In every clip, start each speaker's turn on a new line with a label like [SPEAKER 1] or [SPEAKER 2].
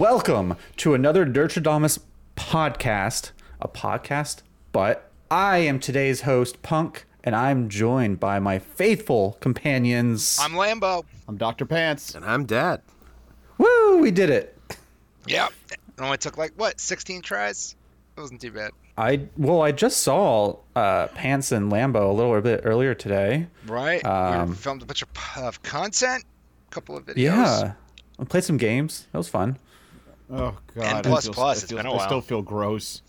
[SPEAKER 1] Welcome to another Dirtradamus podcast. A podcast, but I am today's host, Punk, and I'm joined by my faithful companions.
[SPEAKER 2] I'm Lambo.
[SPEAKER 3] I'm Dr. Pants.
[SPEAKER 4] And I'm Dad.
[SPEAKER 1] Woo, we did it.
[SPEAKER 2] Yeah. It only took 16 tries? It wasn't too bad.
[SPEAKER 1] I just saw Pants and Lambo a little bit earlier today.
[SPEAKER 2] Right. We filmed a bunch of content, a couple of videos.
[SPEAKER 1] Yeah. I played some games. That was fun.
[SPEAKER 3] Oh, God.
[SPEAKER 2] And plus, it's been a while.
[SPEAKER 3] I still feel gross.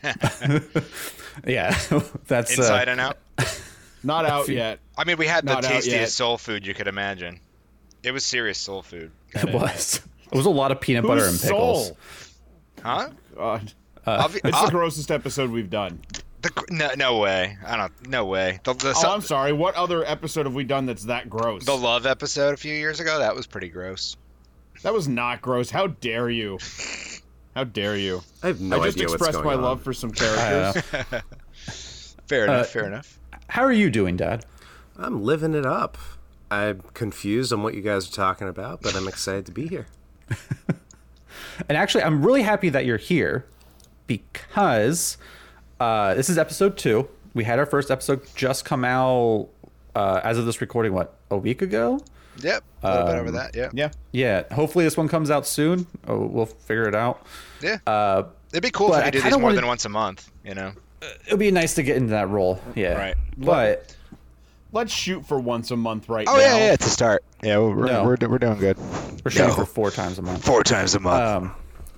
[SPEAKER 1] Yeah. That's
[SPEAKER 2] Inside and out.
[SPEAKER 3] Not out yet.
[SPEAKER 2] I mean, we had the
[SPEAKER 3] Not out yet.
[SPEAKER 2] tastiest soul food you could imagine. It was serious soul food.
[SPEAKER 1] It was. It was a lot of peanut butter and
[SPEAKER 3] Whose
[SPEAKER 1] pickles.
[SPEAKER 3] soul?
[SPEAKER 2] Huh?
[SPEAKER 3] God. It's the grossest episode we've done.
[SPEAKER 2] No way. No way.
[SPEAKER 3] I'm sorry. What other episode have we done that's that gross?
[SPEAKER 2] The Love episode a few years ago, that was pretty gross.
[SPEAKER 3] That was not gross. How dare you? How dare you?
[SPEAKER 4] I have no
[SPEAKER 3] I just
[SPEAKER 4] idea what's
[SPEAKER 3] expressed
[SPEAKER 4] going
[SPEAKER 3] my
[SPEAKER 4] on.
[SPEAKER 3] love for some characters.
[SPEAKER 2] Fair enough.
[SPEAKER 1] How are you doing, Dad?
[SPEAKER 4] I'm living it up. I'm confused on what you guys are talking about, but I'm excited to be here.
[SPEAKER 1] And actually, I'm really happy that you're here because this is episode 2. We had our first episode just come out as of this recording, a week ago?
[SPEAKER 2] Yep. A little bit over that, yeah.
[SPEAKER 3] Yeah.
[SPEAKER 1] Yeah. Hopefully this one comes out soon. We'll figure it out.
[SPEAKER 2] Yeah. It'd be cool if
[SPEAKER 1] but
[SPEAKER 2] we
[SPEAKER 1] I
[SPEAKER 2] could do
[SPEAKER 1] kinda
[SPEAKER 2] these more
[SPEAKER 1] wanted-
[SPEAKER 2] than once a month, you know?
[SPEAKER 1] It'll be nice to get into that role. Yeah.
[SPEAKER 2] Right.
[SPEAKER 1] But
[SPEAKER 3] Let's shoot for once a month right now.
[SPEAKER 2] Oh, yeah, to start. Yeah, we're doing good.
[SPEAKER 1] we're shooting for 4 times a month.
[SPEAKER 2] 4 times a month.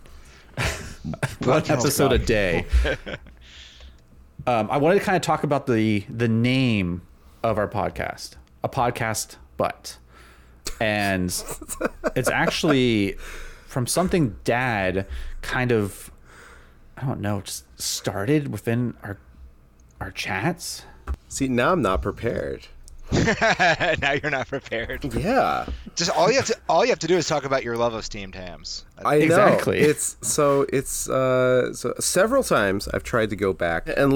[SPEAKER 1] One episode a day. I wanted to kind of talk about the name of our podcast. A podcast, but. And it's actually from something Dad kind of, I don't know, just started within our chats.
[SPEAKER 4] See, now I'm not prepared.
[SPEAKER 2] Now you're not prepared.
[SPEAKER 4] Yeah,
[SPEAKER 2] Just all you have to do is talk about your love of steamed hams.
[SPEAKER 4] I know.
[SPEAKER 1] Exactly.
[SPEAKER 4] It's so several times I've tried to go back and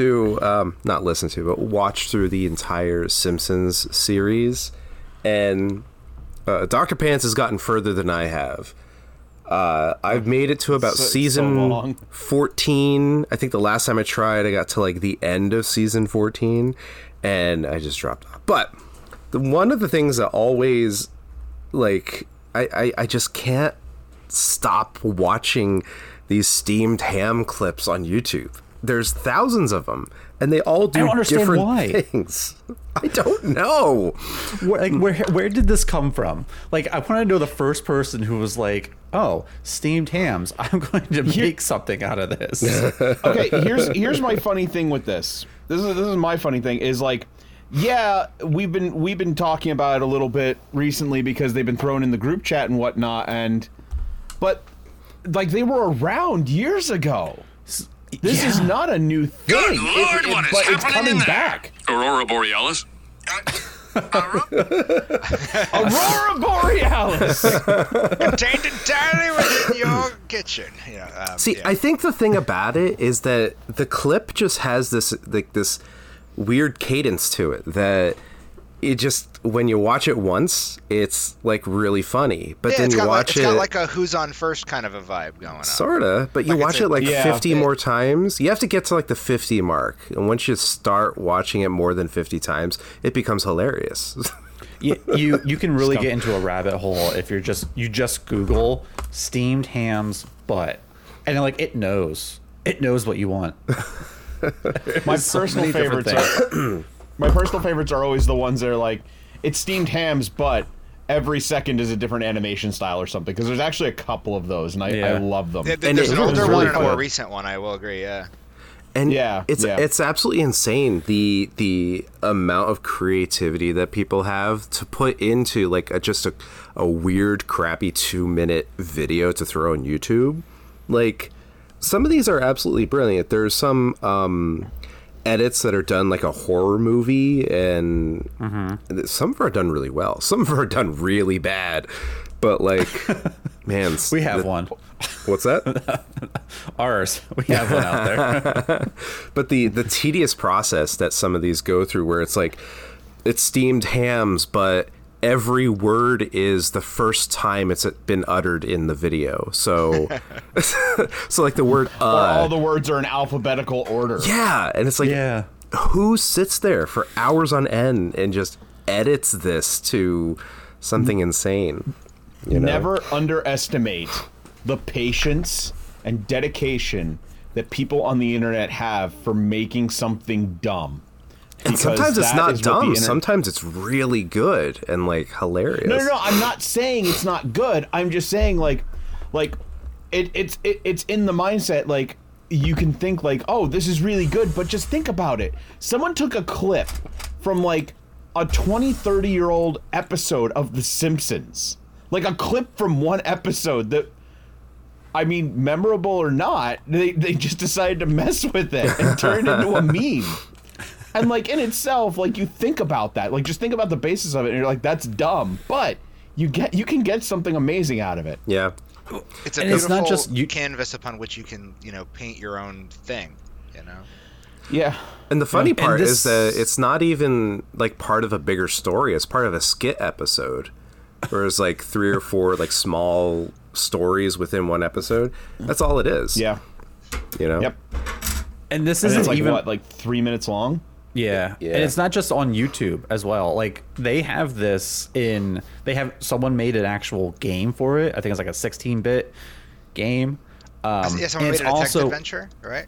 [SPEAKER 4] watch through the entire Simpsons series, and Dr. Pants has gotten further than I have. I've made it to about season 14. I think the last time I tried, I got to the end of season 14, and I just dropped off. But one of the things that always, I just can't stop watching these steamed ham clips on YouTube. There's thousands of them, and they all do different things. I don't know.
[SPEAKER 1] Where did this come from? I want to know the first person who was like, "Oh, steamed hams. I'm going to make something out of this."
[SPEAKER 3] Okay, here's my funny thing with this. This is my funny thing is yeah, we've been talking about it a little bit recently because they've been thrown in the group chat and whatnot, but they were around years ago. This is not a new thing.
[SPEAKER 5] Good Lord, what is
[SPEAKER 3] but it's
[SPEAKER 5] happening
[SPEAKER 3] coming
[SPEAKER 5] in there?
[SPEAKER 3] back.
[SPEAKER 5] Aurora Borealis?
[SPEAKER 3] Aurora Borealis.
[SPEAKER 2] Contained entirely within your kitchen.
[SPEAKER 4] I think the thing about it is that the clip just has this this weird cadence to it that it just, when you watch it once, it's really funny, but then you watch it,
[SPEAKER 2] it's got like a Who's on First kind of a vibe going on.
[SPEAKER 4] Sorta, but you watch it 50 more times. You have to get to the 50 mark, and once you start watching it more than 50 times, it becomes hilarious.
[SPEAKER 1] You can really get into a rabbit hole if you just Google steamed hams butt, and it knows what you want.
[SPEAKER 3] My personal favorites are always the ones that are it's steamed hams, but every second is a different animation style or something. Because there's actually a couple of those, and I love them.
[SPEAKER 2] There's an older
[SPEAKER 4] really
[SPEAKER 2] one and a
[SPEAKER 4] cool.
[SPEAKER 2] more recent one. I will agree. Yeah.
[SPEAKER 4] And
[SPEAKER 3] it's
[SPEAKER 4] it's absolutely insane the amount of creativity that people have to put into just a weird, crappy 2-minute video to throw on YouTube. Some of these are absolutely brilliant. There's some edits that are done like a horror movie, and some of them are done really well. Some of them are done really bad. But man,
[SPEAKER 1] we have one.
[SPEAKER 4] What's that?
[SPEAKER 1] Ours. We have one out there.
[SPEAKER 4] But the tedious process that some of these go through, where it's steamed hams, but every word is the first time it's been uttered in the video. So, so like the word
[SPEAKER 3] Or all the words are in alphabetical order.
[SPEAKER 4] yeah, and it's like,
[SPEAKER 1] Yeah.
[SPEAKER 4] who sits there for hours on end and just edits this to something insane? You know?
[SPEAKER 3] Never underestimate the patience and dedication that people on the internet have for making something dumb.
[SPEAKER 4] And
[SPEAKER 3] Because
[SPEAKER 4] sometimes it's
[SPEAKER 3] that
[SPEAKER 4] not
[SPEAKER 3] is what the
[SPEAKER 4] dumb.
[SPEAKER 3] internet-
[SPEAKER 4] Sometimes it's really good and like hilarious.
[SPEAKER 3] No, I'm not saying it's not good. I'm just saying it's in the mindset like you can think like, oh, this is really good, but just think about it. Someone took a clip from like a 20, 30-year-old episode of The Simpsons. Like a clip from one episode that, I mean, memorable or not, they just decided to mess with it and turn it into a meme. And like in itself, like you think about that, like just think about the basis of it, and you're like, that's dumb, but you can get something amazing out of it.
[SPEAKER 4] Yeah.
[SPEAKER 2] It's a
[SPEAKER 1] And
[SPEAKER 2] beautiful
[SPEAKER 1] it's not just
[SPEAKER 2] canvas upon which you can, paint your own thing,
[SPEAKER 3] Yeah.
[SPEAKER 4] And the funny
[SPEAKER 1] And
[SPEAKER 4] part is
[SPEAKER 1] this-
[SPEAKER 4] that it's not even like part of a bigger story. It's part of a skit episode. Whereas like 3 or 4 like small stories within one episode. That's all it is.
[SPEAKER 3] Yeah.
[SPEAKER 4] You know?
[SPEAKER 3] Yep.
[SPEAKER 1] And this
[SPEAKER 3] And
[SPEAKER 1] isn't
[SPEAKER 3] it's like
[SPEAKER 1] even
[SPEAKER 3] what, like 3 minutes long?
[SPEAKER 1] Yeah.
[SPEAKER 4] Yeah.
[SPEAKER 1] And it's not just on YouTube as well. Like they have this someone made an actual game for it. I think it's like a 16-bit game.
[SPEAKER 2] Yeah,
[SPEAKER 1] and
[SPEAKER 2] someone made
[SPEAKER 1] it's
[SPEAKER 2] a text
[SPEAKER 1] also
[SPEAKER 2] adventure, right?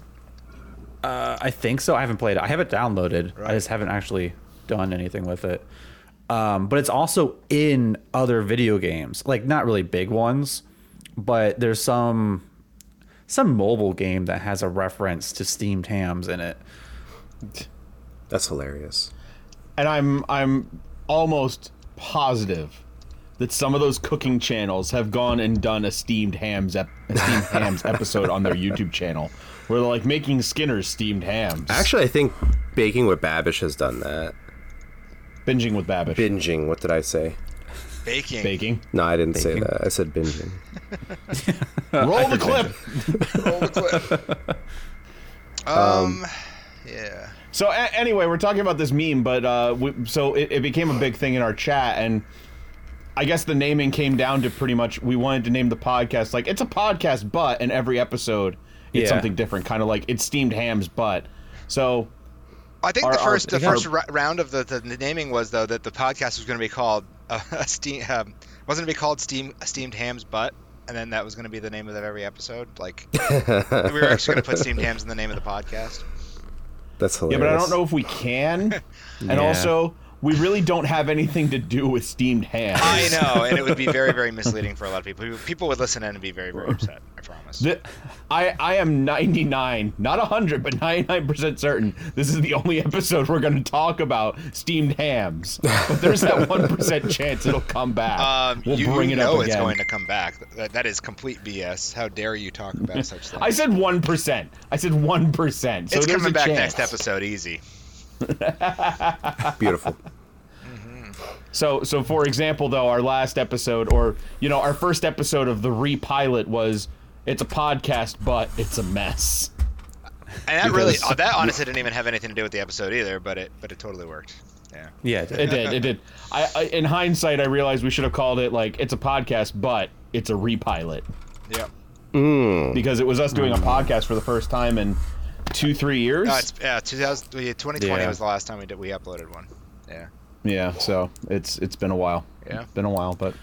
[SPEAKER 1] I think so. I haven't played it. I have it downloaded. I
[SPEAKER 2] Right.
[SPEAKER 1] just haven't actually done anything with it. But it's also in other video games, like not really big ones, but there's some mobile game that has a reference to steamed hams in it.
[SPEAKER 4] That's hilarious.
[SPEAKER 3] And I'm almost positive that some of those cooking channels have gone and done a steamed hams episode on their YouTube channel, where they're like making Skinner's steamed hams.
[SPEAKER 4] Actually, I think Baking with Babish has done that.
[SPEAKER 3] Binging with Babish.
[SPEAKER 4] Binging. What did I say?
[SPEAKER 2] Baking.
[SPEAKER 3] Baking.
[SPEAKER 4] No, I didn't say that. I said binging.
[SPEAKER 3] Roll the clip.
[SPEAKER 2] Roll the clip. Yeah.
[SPEAKER 3] So anyway, we're talking about this meme, but it became a big thing in our chat, and I guess the naming came down to pretty much we wanted to name the podcast like it's a podcast, but in every episode it's
[SPEAKER 1] Yeah.
[SPEAKER 3] something different, kind of like it's steamed hams, but so.
[SPEAKER 2] I think
[SPEAKER 3] Our-
[SPEAKER 2] the
[SPEAKER 3] our-
[SPEAKER 2] first
[SPEAKER 3] our-
[SPEAKER 2] round of the naming was though that the podcast was going to be called wasn't it be called steamed hams butt, and then that was going to be the name of every episode. Like we were actually going to put steamed hams in the name of the podcast.
[SPEAKER 4] That's
[SPEAKER 3] Yeah,
[SPEAKER 4] hilarious.
[SPEAKER 3] but I don't know if we can. And
[SPEAKER 1] Yeah.
[SPEAKER 3] also, we really don't have anything to do with steamed hams.
[SPEAKER 2] I know, and it would be very, very misleading for a lot of people. People would listen in and be very, very upset. I promise.
[SPEAKER 3] I am 99, not 100, but 99% certain this is the only episode we're going to talk about steamed hams. But there's that 1% chance it'll come back. We'll
[SPEAKER 2] you
[SPEAKER 3] bring it
[SPEAKER 2] know
[SPEAKER 3] up
[SPEAKER 2] it's
[SPEAKER 3] again.
[SPEAKER 2] going to come back. That is complete BS. How dare you talk about such things?
[SPEAKER 3] I said 1%. I said 1%. So
[SPEAKER 2] it's
[SPEAKER 3] there's
[SPEAKER 2] coming
[SPEAKER 3] a
[SPEAKER 2] back
[SPEAKER 3] chance.
[SPEAKER 2] next episode, easy.
[SPEAKER 4] Beautiful.
[SPEAKER 3] So for example, though, our last episode, or our first episode of the re-pilot was, it's a podcast, but it's a mess.
[SPEAKER 2] And
[SPEAKER 3] Because-
[SPEAKER 2] that honestly didn't even have anything to do with the episode either, but it totally worked. Yeah.
[SPEAKER 1] Yeah, it did.
[SPEAKER 3] It did. I in hindsight, I realized we should have called it like it's a podcast, but it's a re-pilot,
[SPEAKER 2] Yep.
[SPEAKER 3] because it was us doing a podcast for the first time in 2-3 years.
[SPEAKER 2] No, it's 2020
[SPEAKER 1] Yeah.
[SPEAKER 2] was the last time we uploaded one. Yeah.
[SPEAKER 3] Yeah, so it's been a while.
[SPEAKER 2] Yeah.
[SPEAKER 3] It's been a while, but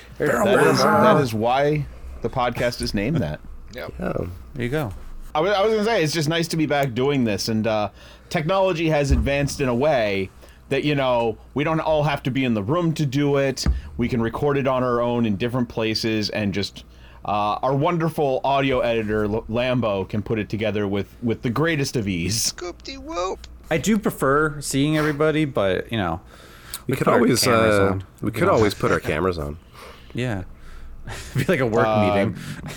[SPEAKER 3] that is why the podcast is named that.
[SPEAKER 2] Yep.
[SPEAKER 4] Oh.
[SPEAKER 1] There you go.
[SPEAKER 3] I was gonna say it's just nice to be back doing this, and technology has advanced in a way that we don't all have to be in the room to do it. We can record it on our own in different places, and just our wonderful audio editor Lambo can put it together with the greatest of ease.
[SPEAKER 2] Scoop-de-whoop.
[SPEAKER 1] I do prefer seeing everybody, but
[SPEAKER 4] We could
[SPEAKER 1] put our
[SPEAKER 4] always
[SPEAKER 1] cameras on.
[SPEAKER 4] we
[SPEAKER 1] We
[SPEAKER 4] could
[SPEAKER 1] don't
[SPEAKER 4] always
[SPEAKER 1] have
[SPEAKER 4] put our cameras on.
[SPEAKER 1] yeah, be like a work meeting.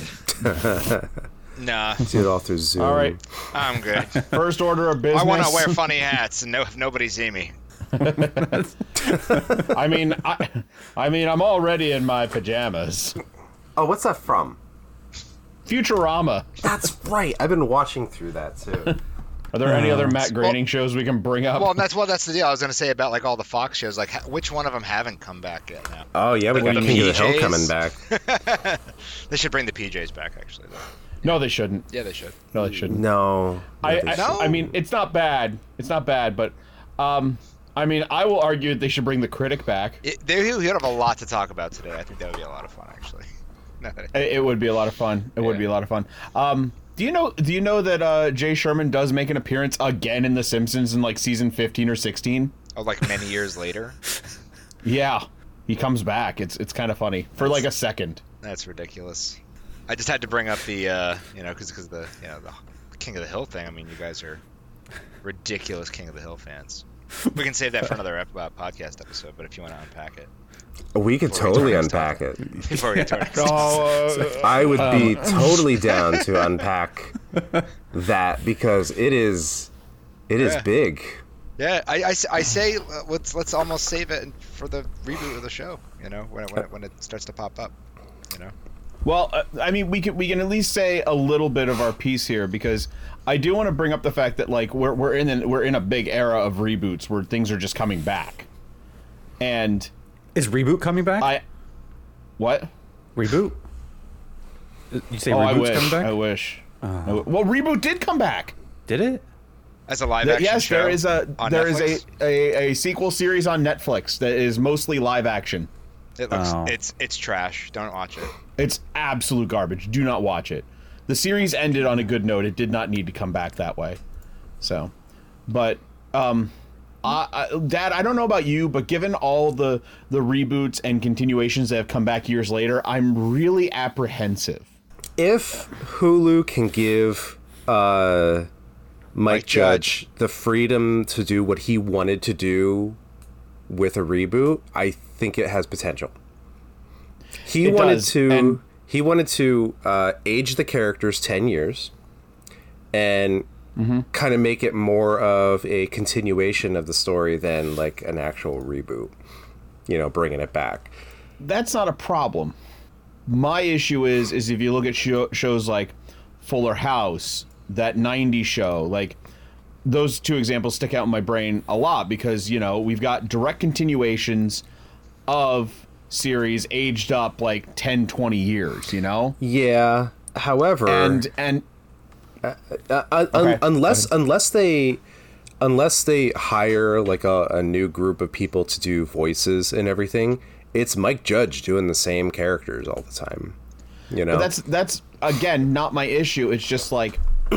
[SPEAKER 2] Nah,
[SPEAKER 4] Do it all through Zoom.
[SPEAKER 3] All right,
[SPEAKER 2] I'm good.
[SPEAKER 3] first order of business.
[SPEAKER 2] I want to wear funny hats and nobody see me.
[SPEAKER 3] I mean, I'm already in my pajamas.
[SPEAKER 4] Oh, what's that from?
[SPEAKER 3] Futurama.
[SPEAKER 4] That's right. I've been watching through that too.
[SPEAKER 3] Are there any other Matt Groening shows we can bring up?
[SPEAKER 2] Well, that's the deal. I was going to say about like all the Fox shows. Like, which one of them haven't come back yet now?
[SPEAKER 4] Oh yeah, we got
[SPEAKER 2] the
[SPEAKER 4] King of the Hill
[SPEAKER 2] PJs?
[SPEAKER 4] coming back.
[SPEAKER 2] They should bring the PJs back, actually. Though.
[SPEAKER 3] No, they shouldn't.
[SPEAKER 2] Yeah, they should.
[SPEAKER 3] No, they shouldn't.
[SPEAKER 4] No,
[SPEAKER 3] I mean, it's not bad. It's not bad, but I mean, I will argue that they should bring the Critic back.
[SPEAKER 2] We would have a lot to talk about today. I think that would be a lot of fun, actually.
[SPEAKER 3] It would be a lot of fun. It would be a lot of fun. Do you know that Jay Sherman does make an appearance again in The Simpsons in like season 15 or 16?
[SPEAKER 2] Oh, like many years later?
[SPEAKER 3] Yeah, he comes back. It's kind of funny for like a second.
[SPEAKER 2] That's ridiculous. I just had to bring up the because the King of the Hill thing. I mean, you guys are ridiculous King of the Hill fans. We can save that for another podcast episode, but if you want to unpack it.
[SPEAKER 4] We could totally unpack it.
[SPEAKER 2] Before we get to our
[SPEAKER 4] I would be totally down to unpack that because it is big.
[SPEAKER 2] Yeah, I say let's almost save it for the reboot of the show. You know, when it starts to pop up. You know.
[SPEAKER 3] Well, I mean, we can at least say a little bit of our piece here because I do want to bring up the fact that like we're in a big era of reboots where things are just coming back, and
[SPEAKER 1] is Reboot coming back?
[SPEAKER 3] What?
[SPEAKER 1] Reboot? You say Reboot's coming back?
[SPEAKER 3] I wish. Well, Reboot did come back.
[SPEAKER 1] Did it?
[SPEAKER 2] As a live action
[SPEAKER 3] yes,
[SPEAKER 2] show?
[SPEAKER 3] there is
[SPEAKER 2] Netflix?
[SPEAKER 3] a sequel series on Netflix that is mostly live action.
[SPEAKER 2] It looks it's trash. Don't watch it.
[SPEAKER 3] It's absolute garbage. Do not watch it. The series ended on a good note. It did not need to come back that way. So, but Dad, I don't know about you, but given all the reboots and continuations that have come back years later, I'm really apprehensive.
[SPEAKER 4] If Hulu can give Mike Judge the freedom to do what he wanted to do with a reboot, I think it has potential. He wanted to age the characters 10 years and kind of make it more of a continuation of the story than like an actual reboot, you know, bringing it back.
[SPEAKER 3] That's not a problem. My issue is if you look at shows like Fuller House, that 90s show, like those two examples stick out in my brain a lot because, you know, we've got direct continuations of series aged up like 10, 20 years, you know?
[SPEAKER 4] Yeah. However, unless they hire like a new group of people to do voices and everything, it's Mike Judge doing the same characters all the time. You know?
[SPEAKER 3] But that's again not my issue. It's just like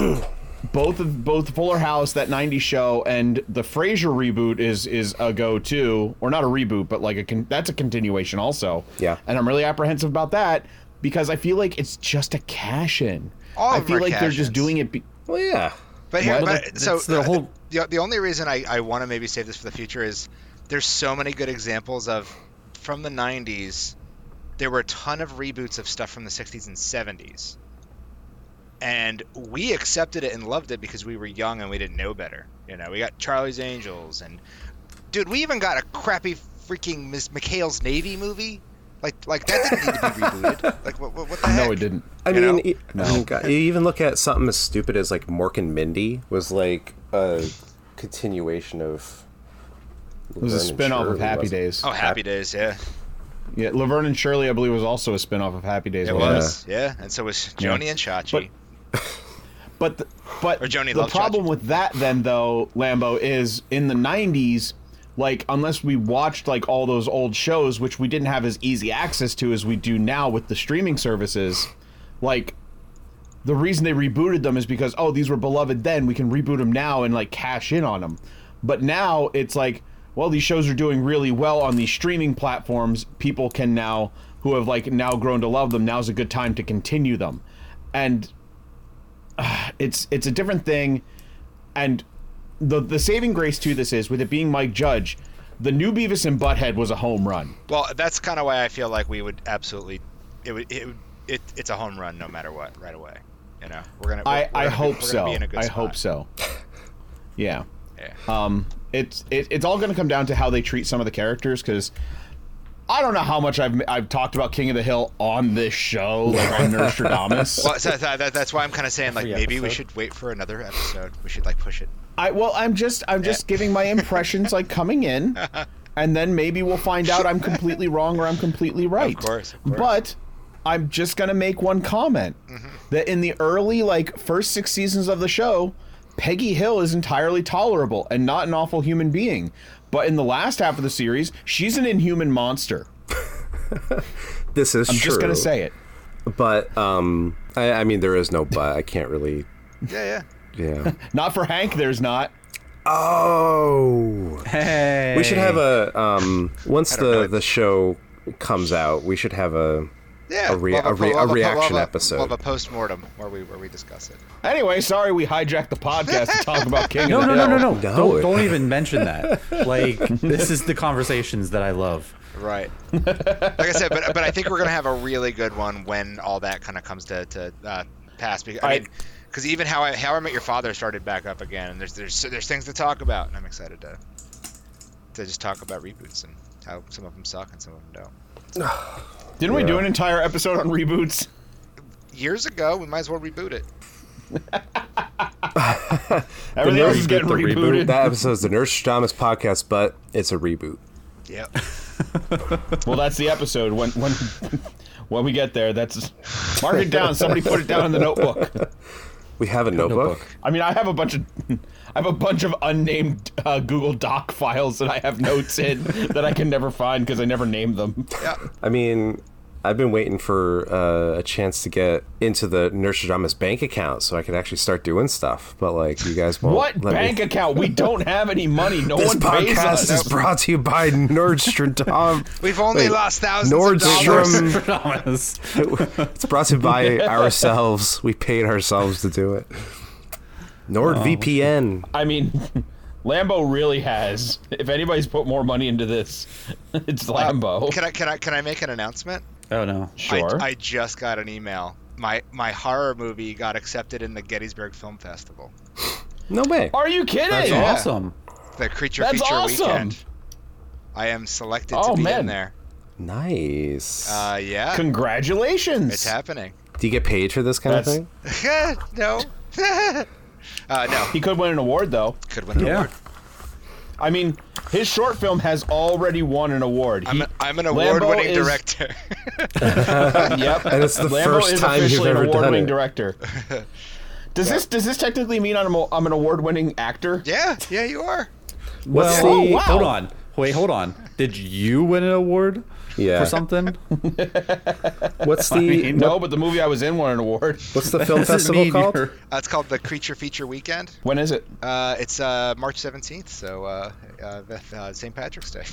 [SPEAKER 3] both Fuller House, that 90s show, and the Frasier reboot is a go-to, or not a reboot, but like that's a continuation also.
[SPEAKER 4] Yeah.
[SPEAKER 3] And I'm really apprehensive about that because I feel like it's just a cash-in.
[SPEAKER 2] I
[SPEAKER 3] feel like they're just doing it.
[SPEAKER 4] Well, yeah.
[SPEAKER 2] But here,
[SPEAKER 1] the
[SPEAKER 2] only reason I want to maybe save this for the future is there's so many good examples of from the 90s. There were a ton of reboots of stuff from the 60s and 70s. And we accepted it and loved it because we were young and we didn't know better. You know, we got Charlie's Angels and dude, we even got a crappy freaking Miss McHale's Navy movie. Like that didn't need to be rebooted. Like what the heck?
[SPEAKER 3] No, it didn't.
[SPEAKER 4] I mean, you even look at something as stupid as like Mork and Mindy was like a continuation of.
[SPEAKER 3] It was a spin-off of Happy Days.
[SPEAKER 2] Oh, Happy Days, yeah.
[SPEAKER 3] Yeah, Laverne and Shirley, I believe, was also a spin-off of Happy Days.
[SPEAKER 2] It was, yeah. And so was Joni and Chachi.
[SPEAKER 3] But
[SPEAKER 2] or Joni
[SPEAKER 3] the
[SPEAKER 2] loved
[SPEAKER 3] problem
[SPEAKER 2] Chachi.
[SPEAKER 3] with that then, though, Lambo, is in the 90s, like, unless we watched, like, all those old shows, which we didn't have as easy access to as we do now with the streaming services, like, the reason they rebooted them is because, oh, these were beloved then, we can reboot them now and, like, cash in on them. But now it's like, well, these shows are doing really well on these streaming platforms. People can now, who have, like, now grown to love them, now's a good time to continue them. And it's a different thing. And the saving grace to this is, with it being Mike Judge, the new Beavis and Butthead was a home run.
[SPEAKER 2] Well, that's kind of why I feel like we would absolutely, it's a home run no matter what, right away. You know,
[SPEAKER 3] I hope so.
[SPEAKER 2] Be in a good
[SPEAKER 3] I
[SPEAKER 2] spot.
[SPEAKER 3] hope so. Yeah.
[SPEAKER 2] Yeah.
[SPEAKER 3] It's all going to come down to how they treat some of the characters, because I don't know how much I've talked about King of the Hill on this show, like on Nostradamus.
[SPEAKER 2] Well, so that's why I'm kind of saying like maybe we should wait for another episode. We should like push it.
[SPEAKER 3] I'm just giving my impressions like coming in, and then maybe we'll find out I'm completely wrong or I'm completely right.
[SPEAKER 2] Of course.
[SPEAKER 3] But I'm just gonna make one comment that in the early like first 6 seasons of the show, Peggy Hill is entirely tolerable and not an awful human being. But in the last half of the series, she's an inhuman monster.
[SPEAKER 4] This is
[SPEAKER 3] I'm
[SPEAKER 4] true.
[SPEAKER 3] just gonna say it.
[SPEAKER 4] But I mean, there is no but. I can't really.
[SPEAKER 2] Yeah.
[SPEAKER 3] Not for Hank. There's not.
[SPEAKER 4] Oh.
[SPEAKER 1] Hey.
[SPEAKER 4] We should have a once the show comes out, we should have a reaction episode.
[SPEAKER 2] We'll have a post-mortem where we discuss it.
[SPEAKER 3] Anyway, sorry we hijacked the podcast to talk about King
[SPEAKER 1] No,
[SPEAKER 3] of the
[SPEAKER 1] no,
[SPEAKER 3] Hill.
[SPEAKER 1] no, no, no. Don't even mention that. Like, this is the conversations that I love.
[SPEAKER 2] Right. Like I said, but I think we're gonna have a really good one when all that kind of comes to pass. Because even How I Met Your Father started back up again, and there's things to talk about, and I'm excited to just talk about reboots and how some of them suck and some of them don't.
[SPEAKER 3] Didn't we do an entire episode on reboots?
[SPEAKER 2] Years ago, we might as well reboot it.
[SPEAKER 3] Everything else is getting rebooted.
[SPEAKER 4] That episode's the Nostradamus podcast, but it's a reboot.
[SPEAKER 2] Yep.
[SPEAKER 3] Well, that's the episode. When we get there, that's mark it down. Somebody put it down in the notebook.
[SPEAKER 4] We have a notebook.
[SPEAKER 3] I mean, I have a bunch of unnamed Google Doc files that I have notes in that I can never find because I never named them.
[SPEAKER 2] Yeah.
[SPEAKER 4] I mean, I've been waiting for a chance to get into the Nostradamus bank account so I could actually start doing stuff. But like, you guys won't.
[SPEAKER 3] What bank account? We don't have any money. No
[SPEAKER 4] This
[SPEAKER 3] one pays
[SPEAKER 4] podcast
[SPEAKER 3] us.
[SPEAKER 4] is brought to you by Nordstrom.
[SPEAKER 2] We've only lost thousands of
[SPEAKER 4] Nordstrom.
[SPEAKER 2] dollars.
[SPEAKER 4] It's brought to you by ourselves. We paid ourselves to do it. NordVPN.
[SPEAKER 3] I mean, Lambo really has. If anybody's put more money into this, it's Lambo.
[SPEAKER 2] Can I make an announcement?
[SPEAKER 1] Oh, no.
[SPEAKER 3] Sure.
[SPEAKER 2] I just got an email. My horror movie got accepted in the Gettysburg Film Festival.
[SPEAKER 4] No way.
[SPEAKER 3] Are you kidding?
[SPEAKER 1] That's
[SPEAKER 2] Yeah.
[SPEAKER 1] awesome.
[SPEAKER 2] The Creature
[SPEAKER 3] That's
[SPEAKER 2] Feature
[SPEAKER 3] awesome.
[SPEAKER 2] Weekend. I am selected
[SPEAKER 3] Oh,
[SPEAKER 2] to be
[SPEAKER 3] man.
[SPEAKER 2] in there.
[SPEAKER 4] Nice.
[SPEAKER 2] Yeah.
[SPEAKER 3] Congratulations.
[SPEAKER 2] It's happening.
[SPEAKER 4] Do you get paid for this kind of thing?
[SPEAKER 2] No. No.
[SPEAKER 3] He could win an award, though.
[SPEAKER 2] Could win an
[SPEAKER 1] Yeah.
[SPEAKER 2] award.
[SPEAKER 3] I mean, his short film has already won an award.
[SPEAKER 2] I'm an award-winning
[SPEAKER 3] Lambo is-
[SPEAKER 2] director.
[SPEAKER 3] Yep.
[SPEAKER 4] And it's the
[SPEAKER 3] Lambo
[SPEAKER 4] first
[SPEAKER 3] is
[SPEAKER 4] time you've
[SPEAKER 3] officially
[SPEAKER 4] ever
[SPEAKER 3] an
[SPEAKER 4] done
[SPEAKER 3] award-winning
[SPEAKER 4] it.
[SPEAKER 3] director. Does this technically mean I'm an award-winning actor?
[SPEAKER 2] Yeah, you are.
[SPEAKER 4] What's
[SPEAKER 1] Well,
[SPEAKER 4] the...
[SPEAKER 3] wow.
[SPEAKER 1] hold on. Wait, hold on. Did you win an award
[SPEAKER 4] Yeah.
[SPEAKER 1] for something?
[SPEAKER 4] What's the...
[SPEAKER 1] mean,
[SPEAKER 3] No, but the movie I was in won an award.
[SPEAKER 4] What's the film
[SPEAKER 1] Doesn't
[SPEAKER 4] festival
[SPEAKER 1] mean
[SPEAKER 4] called?
[SPEAKER 1] you're-
[SPEAKER 2] It's called the Creature Feature Weekend.
[SPEAKER 3] When is it?
[SPEAKER 2] It's March 17th, so St. Patrick's Day.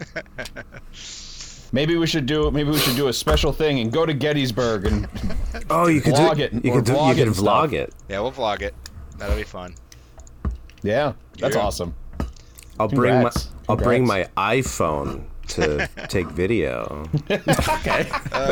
[SPEAKER 3] Maybe we should do a special thing and go to Gettysburg and
[SPEAKER 4] Oh, you could
[SPEAKER 3] Vlog
[SPEAKER 4] do
[SPEAKER 3] it,
[SPEAKER 4] You
[SPEAKER 3] or
[SPEAKER 4] could do. You
[SPEAKER 3] vlog it
[SPEAKER 4] could
[SPEAKER 3] and
[SPEAKER 4] vlog
[SPEAKER 3] stuff.
[SPEAKER 4] it.
[SPEAKER 2] Yeah, we'll vlog it. That'll be fun.
[SPEAKER 3] yeah, that's
[SPEAKER 2] Yeah.
[SPEAKER 3] awesome.
[SPEAKER 4] I'll
[SPEAKER 3] Congrats.
[SPEAKER 4] bring my iPhone to take video.
[SPEAKER 1] Okay.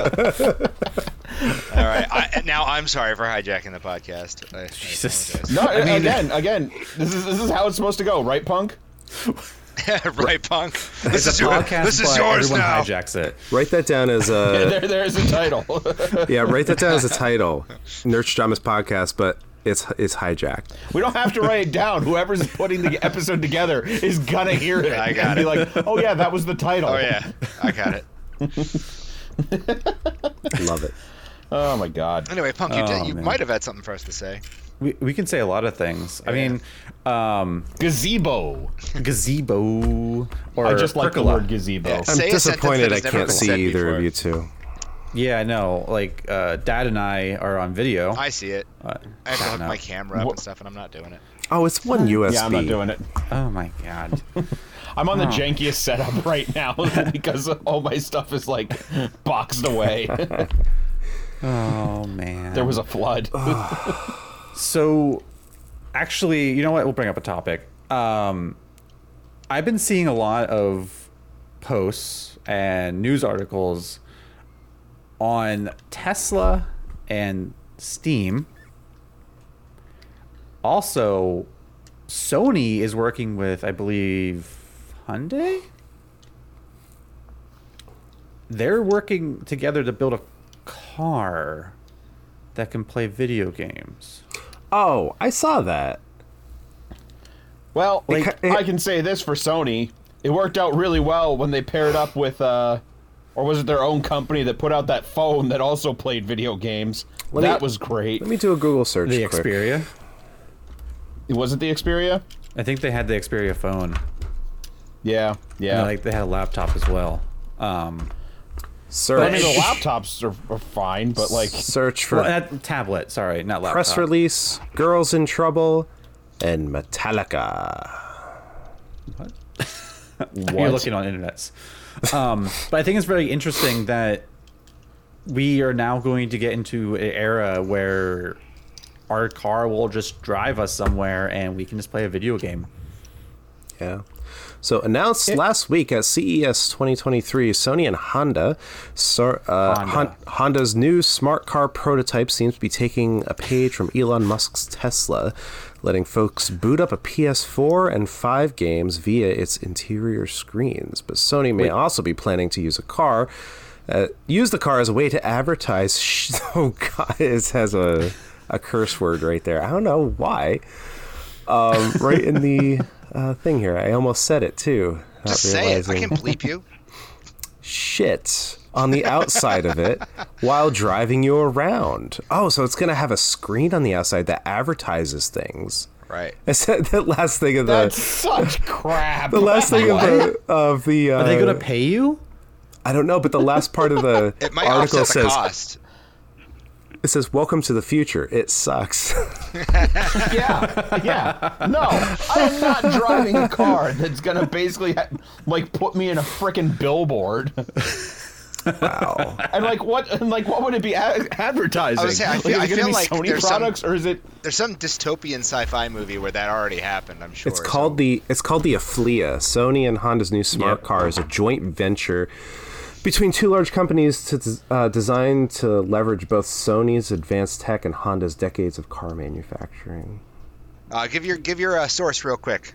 [SPEAKER 2] All right. Now I'm sorry for hijacking the podcast. I
[SPEAKER 1] Jesus.
[SPEAKER 2] apologize.
[SPEAKER 3] No,
[SPEAKER 1] I mean-
[SPEAKER 3] again, this is how it's supposed to go, right, Punk?
[SPEAKER 2] Right, Punk.
[SPEAKER 1] It's a podcast,
[SPEAKER 2] This is
[SPEAKER 1] but
[SPEAKER 2] yours
[SPEAKER 1] everyone
[SPEAKER 2] now.
[SPEAKER 1] hijacks it.
[SPEAKER 4] Write that down as a
[SPEAKER 3] There's a title.
[SPEAKER 4] yeah. Write that down as a title. Nostradamus podcast, but it's hijacked.
[SPEAKER 3] We don't have to write it down. Whoever's putting the episode together is gonna hear it
[SPEAKER 2] I got
[SPEAKER 3] and be
[SPEAKER 2] it.
[SPEAKER 3] like, "Oh yeah, that was the title."
[SPEAKER 2] Oh yeah, I got it.
[SPEAKER 4] Love it.
[SPEAKER 3] Oh my god.
[SPEAKER 2] Anyway, Punk, you
[SPEAKER 1] man.
[SPEAKER 2] might have had something for us to say.
[SPEAKER 1] We can say a lot of things. I mean,
[SPEAKER 3] Gazebo.
[SPEAKER 1] gazebo or
[SPEAKER 3] I just like the
[SPEAKER 1] pergola.
[SPEAKER 3] word gazebo.
[SPEAKER 2] Yeah.
[SPEAKER 4] I'm
[SPEAKER 2] Say a sentence
[SPEAKER 4] disappointed
[SPEAKER 2] that
[SPEAKER 4] I
[SPEAKER 2] has never
[SPEAKER 4] can't
[SPEAKER 2] been
[SPEAKER 4] see
[SPEAKER 2] said
[SPEAKER 4] either
[SPEAKER 2] before.
[SPEAKER 4] of you two.
[SPEAKER 1] Yeah, I know. Like, Dad and I are on video.
[SPEAKER 2] I see it. I have to hook my camera up and stuff, and I'm not doing it.
[SPEAKER 4] Oh, it's one USB.
[SPEAKER 3] Yeah, I'm not doing it.
[SPEAKER 1] Oh my god.
[SPEAKER 3] I'm on the jankiest setup right now because all my stuff is like boxed away.
[SPEAKER 1] Oh man.
[SPEAKER 3] There was a flood.
[SPEAKER 1] So, actually, you know what? We'll bring up a topic. I've been seeing a lot of posts and news articles on Tesla and Steam. Also, Sony is working with, I believe, Hyundai? they're working together to build a car that can play video games.
[SPEAKER 4] Oh, I saw that.
[SPEAKER 3] Well,
[SPEAKER 4] Like,
[SPEAKER 3] I can say this for Sony. It worked out really well when they paired up with, or was it their own company that put out that phone that also played video games? That was great.
[SPEAKER 4] Let me do a Google search
[SPEAKER 1] The
[SPEAKER 4] quick.
[SPEAKER 1] Xperia.
[SPEAKER 3] Was it the Xperia?
[SPEAKER 1] I think they had the Xperia phone.
[SPEAKER 3] Yeah.
[SPEAKER 1] And, like they had a laptop as well.
[SPEAKER 4] Search.
[SPEAKER 3] I mean, the laptops are fine, but like,
[SPEAKER 4] Search for
[SPEAKER 1] Tablet. Sorry, not laptop.
[SPEAKER 4] press release, Girls in Trouble, and Metallica.
[SPEAKER 1] What? You're looking on internets. But I think it's very interesting that we are now going to get into an era where our car will just drive us somewhere and we can just play a video game.
[SPEAKER 4] Yeah. So announced last week at CES 2023, Sony and Honda. Honda's new smart car prototype seems to be taking a page from Elon Musk's Tesla, letting folks boot up a PS4 and 5 games via its interior screens. But Sony may also be planning to use the car as a way to advertise. Oh God, it has a curse word right there. I don't know why. Right in the thing here. I almost said it too.
[SPEAKER 2] Just say it. I can bleep you.
[SPEAKER 4] Shit on the outside of it while driving you around. Oh, so it's going to have a screen on the outside that advertises things.
[SPEAKER 2] Right.
[SPEAKER 4] I said the last thing of the...
[SPEAKER 3] that's such crap.
[SPEAKER 4] The last thing of the...
[SPEAKER 1] Are they going to pay you?
[SPEAKER 4] I don't know, but the last part of the
[SPEAKER 2] It might
[SPEAKER 4] article
[SPEAKER 2] offset the
[SPEAKER 4] says...
[SPEAKER 2] cost.
[SPEAKER 4] It says, "Welcome to the future. It sucks."
[SPEAKER 3] Yeah. No, I am not driving a car that's gonna basically put me in a frickin' billboard.
[SPEAKER 4] Wow.
[SPEAKER 3] And what would it be advertising?
[SPEAKER 2] I was saying, I
[SPEAKER 3] Is
[SPEAKER 2] feel
[SPEAKER 3] it gonna be
[SPEAKER 2] like
[SPEAKER 3] Sony
[SPEAKER 2] there's
[SPEAKER 3] products, or is it?
[SPEAKER 2] There's some dystopian sci-fi movie where that already happened, I'm sure.
[SPEAKER 4] It's called the Aflia. Sony and Honda's new smart car is a joint venture between two large companies designed to leverage both Sony's advanced tech and Honda's decades of car manufacturing.
[SPEAKER 2] Give your source real quick.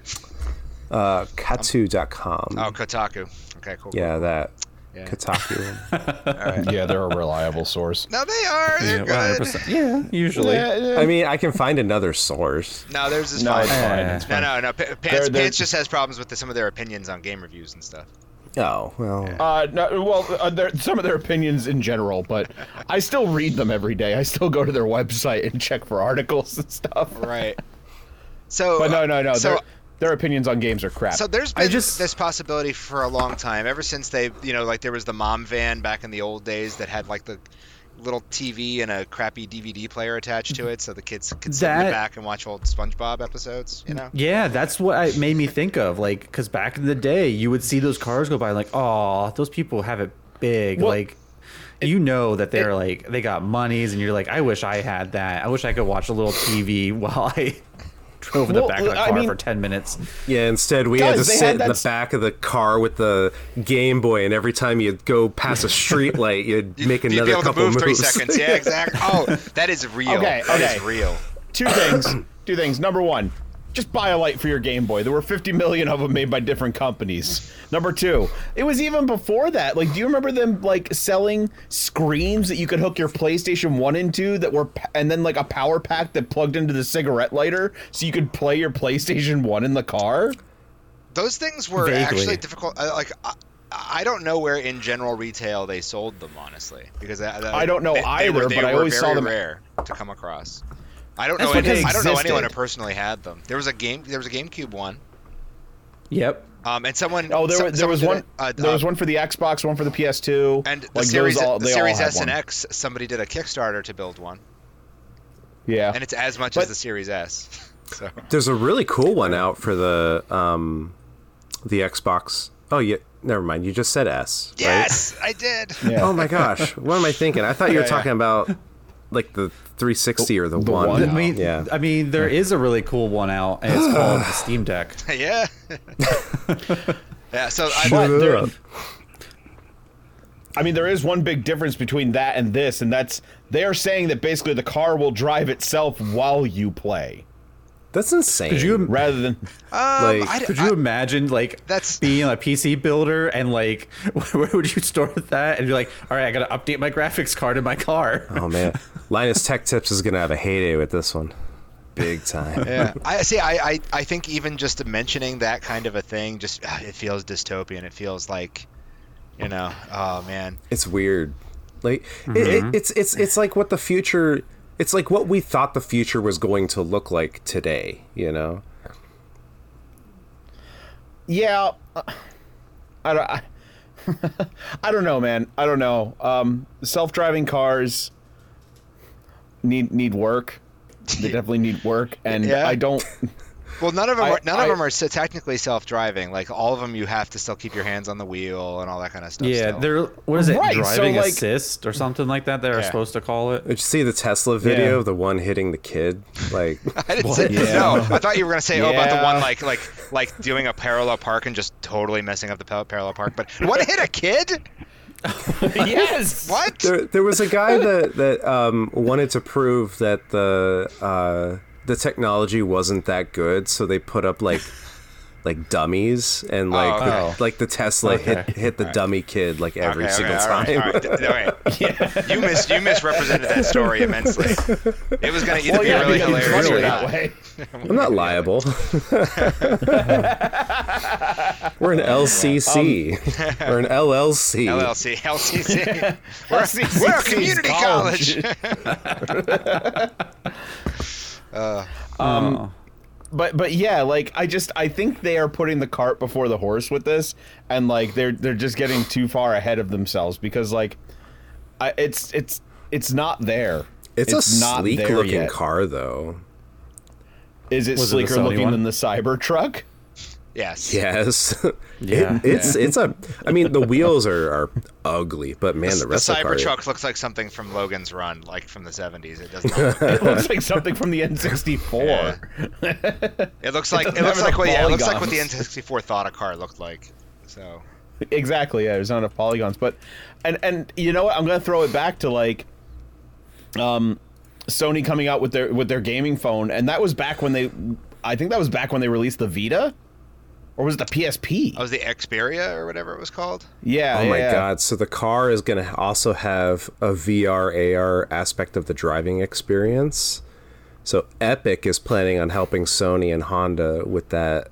[SPEAKER 4] Katsu.com.
[SPEAKER 2] Oh, Kotaku. Okay, cool.
[SPEAKER 4] Yeah, that.
[SPEAKER 2] Yeah.
[SPEAKER 4] Kotaku.
[SPEAKER 2] All right.
[SPEAKER 3] Yeah, they're a reliable source.
[SPEAKER 2] No, they are. They're good.
[SPEAKER 1] 100%. Yeah, usually.
[SPEAKER 4] I mean, I can find another source.
[SPEAKER 2] No, theirs is
[SPEAKER 3] No,
[SPEAKER 2] fine.
[SPEAKER 3] it's fine.
[SPEAKER 1] Yeah.
[SPEAKER 3] It's fine.
[SPEAKER 2] No. Pants just has problems with some of their opinions on game reviews and stuff.
[SPEAKER 4] Oh, well.
[SPEAKER 3] Some of their opinions in general, but I still read them every day. I still go to their website and check for articles and stuff.
[SPEAKER 2] Right. So,
[SPEAKER 3] But no.
[SPEAKER 2] So,
[SPEAKER 3] their opinions on games are crap.
[SPEAKER 2] so there's been this possibility for a long time, ever since they, there was the mom van back in the old days that had like the little TV and a crappy DVD player attached to it, so the kids could sit in the back and watch old SpongeBob episodes.
[SPEAKER 1] Yeah, that's what it made me think of. Like, because back in the day, you would see those cars go by, like, oh, those people have it big.
[SPEAKER 3] Well,
[SPEAKER 1] like, that they're like, they got monies, and you're like, I wish I had that. I wish I could watch a little TV while I drove in the back of the car for 10 minutes.
[SPEAKER 4] Yeah, instead we had to sit in the back of the car with the Game Boy, and every time you'd go past a street light, you'd make another
[SPEAKER 2] You'd be able
[SPEAKER 4] couple
[SPEAKER 2] to move
[SPEAKER 4] moves.
[SPEAKER 2] 3 seconds. Yeah, exactly. Oh, that is real.
[SPEAKER 3] Okay.
[SPEAKER 2] That is real.
[SPEAKER 3] Two things. Number one, just buy a light for your Game Boy. There were 50 million of them made by different companies. Number two, it was even before that. Like, do you remember them selling screens that you could hook your PlayStation 1 into and then a power pack that plugged into the cigarette lighter so you could play your PlayStation 1 in the car?
[SPEAKER 2] Those things were actually difficult. I don't know where in general retail they sold them, honestly, because
[SPEAKER 3] I don't know either. But I always saw them
[SPEAKER 2] rare to come across. I don't know anyone who personally had them. There was a GameCube one.
[SPEAKER 1] Yep.
[SPEAKER 2] And someone.
[SPEAKER 3] Oh, there was one. There was one for the Xbox, one for the PS2,
[SPEAKER 2] and the Series S and X. Somebody did a Kickstarter to build one.
[SPEAKER 3] Yeah.
[SPEAKER 2] And it's as much as the Series S. So.
[SPEAKER 4] There's a really cool one out for the Xbox. Oh, yeah. Never mind. You just said S.
[SPEAKER 2] Yes,
[SPEAKER 4] right?
[SPEAKER 2] I did.
[SPEAKER 3] Yeah.
[SPEAKER 4] Oh my gosh. What am I thinking? I thought you were talking about like the 360 or the one.
[SPEAKER 1] I mean, there is a really cool one out, and it's called the Steam Deck.
[SPEAKER 2] Yeah. Yeah. So
[SPEAKER 3] there is one big difference between that and this, and that's they're saying that basically the car will drive itself while you play.
[SPEAKER 4] That's insane.
[SPEAKER 1] Could you
[SPEAKER 3] rather than
[SPEAKER 1] could you imagine like
[SPEAKER 2] that's
[SPEAKER 1] being a PC builder and like where would you store that and you're like, all right, I gotta update my graphics card in my car.
[SPEAKER 4] Oh man, Linus Tech Tips is gonna have a heyday with this one, big time.
[SPEAKER 2] Yeah, I think even just mentioning that kind of a thing, just it feels dystopian. It feels like, oh man,
[SPEAKER 4] It's weird. Like it's like what the future. It's like what we thought the future was going to look like today.
[SPEAKER 3] Yeah, I don't know, man. I don't know. Self-driving cars need work. They definitely need work, and
[SPEAKER 2] Yeah.
[SPEAKER 3] I don't.
[SPEAKER 2] Well, none of them are so technically self-driving. Like all of them, you have to still keep your hands on the wheel and all that kind of stuff.
[SPEAKER 1] Yeah,
[SPEAKER 2] still.
[SPEAKER 1] they're what is it?
[SPEAKER 3] Right, so,
[SPEAKER 1] Driving
[SPEAKER 3] like-
[SPEAKER 1] assist or something like that. They're
[SPEAKER 2] Yeah.
[SPEAKER 1] supposed to call it.
[SPEAKER 4] Did you see the Tesla video
[SPEAKER 3] Yeah.
[SPEAKER 4] of the one hitting the kid? Like,
[SPEAKER 2] I didn't say
[SPEAKER 3] Yeah.
[SPEAKER 2] no. I thought you were gonna say about the one
[SPEAKER 3] Yeah.
[SPEAKER 2] like doing a parallel park and just totally messing up the parallel park. But what hit a kid?
[SPEAKER 3] Yes.
[SPEAKER 2] What?
[SPEAKER 4] there was a guy that wanted to prove that the technology wasn't that good, so they put up like dummies and like
[SPEAKER 2] okay.
[SPEAKER 4] like the Tesla hit the dummy kid like every single time.
[SPEAKER 2] All right. You misrepresented that story immensely. It was gonna either be really
[SPEAKER 3] because it's
[SPEAKER 2] hilarious
[SPEAKER 3] funnier
[SPEAKER 2] or
[SPEAKER 3] that
[SPEAKER 2] not.
[SPEAKER 3] way.
[SPEAKER 4] I'm not liable. We're an LCC or an LLC.
[SPEAKER 2] LCC.
[SPEAKER 3] LCC
[SPEAKER 2] We're a
[SPEAKER 3] is
[SPEAKER 2] community college.
[SPEAKER 3] But yeah, like I think they are putting the cart before the horse with this, and like they're just getting too far ahead of themselves because like it's not there.
[SPEAKER 4] It's a
[SPEAKER 3] not
[SPEAKER 4] sleek
[SPEAKER 3] there
[SPEAKER 4] looking
[SPEAKER 3] yet.
[SPEAKER 4] car though.
[SPEAKER 3] Is it
[SPEAKER 1] Was it the
[SPEAKER 3] sleeker
[SPEAKER 1] Sony
[SPEAKER 3] looking
[SPEAKER 1] one?
[SPEAKER 3] than the Cybertruck?
[SPEAKER 2] Yes.
[SPEAKER 4] Yes.
[SPEAKER 1] Yeah.
[SPEAKER 4] It's a. I mean, the wheels are ugly, but man, the
[SPEAKER 2] The
[SPEAKER 4] rest of the car.
[SPEAKER 2] Cybertruck looks like something from Logan's Run, like from the 70s. It does not.
[SPEAKER 3] It looks like something from the N64.
[SPEAKER 2] It looks like
[SPEAKER 3] doesn't have enough
[SPEAKER 2] what the
[SPEAKER 3] polygons.
[SPEAKER 2] N64 thought a car looked like. So
[SPEAKER 3] Exactly. Yeah, there's not enough polygons, but and you know what? I'm gonna throw it back to like, Sony coming out with their gaming phone, and that was back when they, I think that was back when they released the Vita, or was it the PSP?
[SPEAKER 2] that was the Xperia or whatever it was called.
[SPEAKER 3] Yeah.
[SPEAKER 4] Oh my
[SPEAKER 3] yeah.
[SPEAKER 4] god! So the car is going to also have a VR AR aspect of the driving experience. So Epic is planning on helping Sony and Honda with that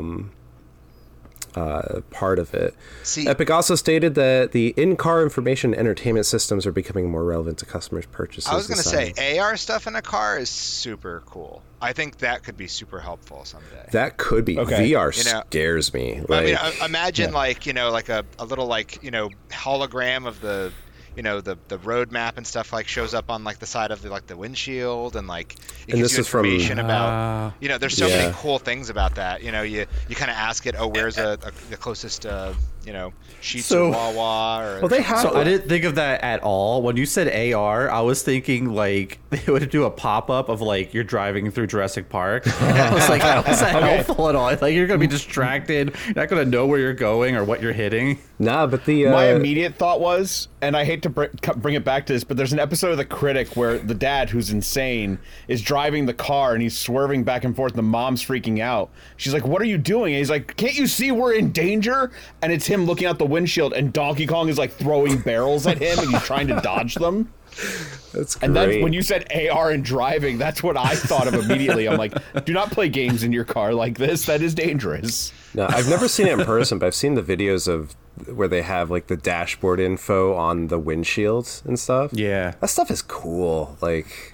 [SPEAKER 4] part of it.
[SPEAKER 2] See-
[SPEAKER 4] Epic also stated that the in-car information and entertainment systems are becoming more relevant to customers' purchases.
[SPEAKER 2] I was going to
[SPEAKER 4] and
[SPEAKER 2] say AR stuff in a car is super cool. I think that could be super helpful someday.
[SPEAKER 4] that could be
[SPEAKER 3] Okay.
[SPEAKER 4] VR
[SPEAKER 2] You know,
[SPEAKER 4] scares me.
[SPEAKER 2] I
[SPEAKER 4] Like,
[SPEAKER 2] mean, imagine like a little like hologram of the the road map and stuff like shows up on like the side of the windshield and like it
[SPEAKER 4] And
[SPEAKER 2] gives
[SPEAKER 4] this
[SPEAKER 2] you
[SPEAKER 4] is from-
[SPEAKER 2] information about there's so
[SPEAKER 4] Yeah.
[SPEAKER 2] many cool things about that. You kind of ask it, where's the closest Sheetz
[SPEAKER 1] So-
[SPEAKER 2] or Wawa or
[SPEAKER 4] well, they have.
[SPEAKER 1] So I didn't think of that at all. When you said AR, I was thinking like they would do a pop up of like you're driving through Jurassic Park. I was like, how is that helpful at all? Like you're gonna be distracted. You're not gonna know where you're going or what you're hitting.
[SPEAKER 4] Nah, but the
[SPEAKER 3] My immediate thought was, and I hate to bring it back to this, but there's an episode of The Critic where the dad, who's insane, is driving the car and he's swerving back and forth. And the mom's freaking out. She's like, "What are you doing?" And he's like, "Can't you see we're in danger?" And it's him looking out the windshield, and Donkey Kong is like throwing barrels at him, and he's trying to dodge them.
[SPEAKER 4] that's great.
[SPEAKER 3] And then when you said AR and driving, that's what I thought of immediately. I'm like, do not play games in your car like this. That is dangerous.
[SPEAKER 4] No, I've never seen it in person, but I've seen the videos of where they have like the dashboard info on the windshields and stuff.
[SPEAKER 1] Yeah.
[SPEAKER 4] That stuff is cool. Like,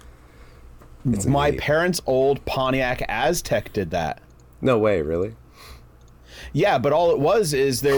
[SPEAKER 4] it's
[SPEAKER 3] My
[SPEAKER 4] neat.
[SPEAKER 3] parents' old Pontiac Aztek did that.
[SPEAKER 4] No way, really.
[SPEAKER 3] Yeah, but all it was is there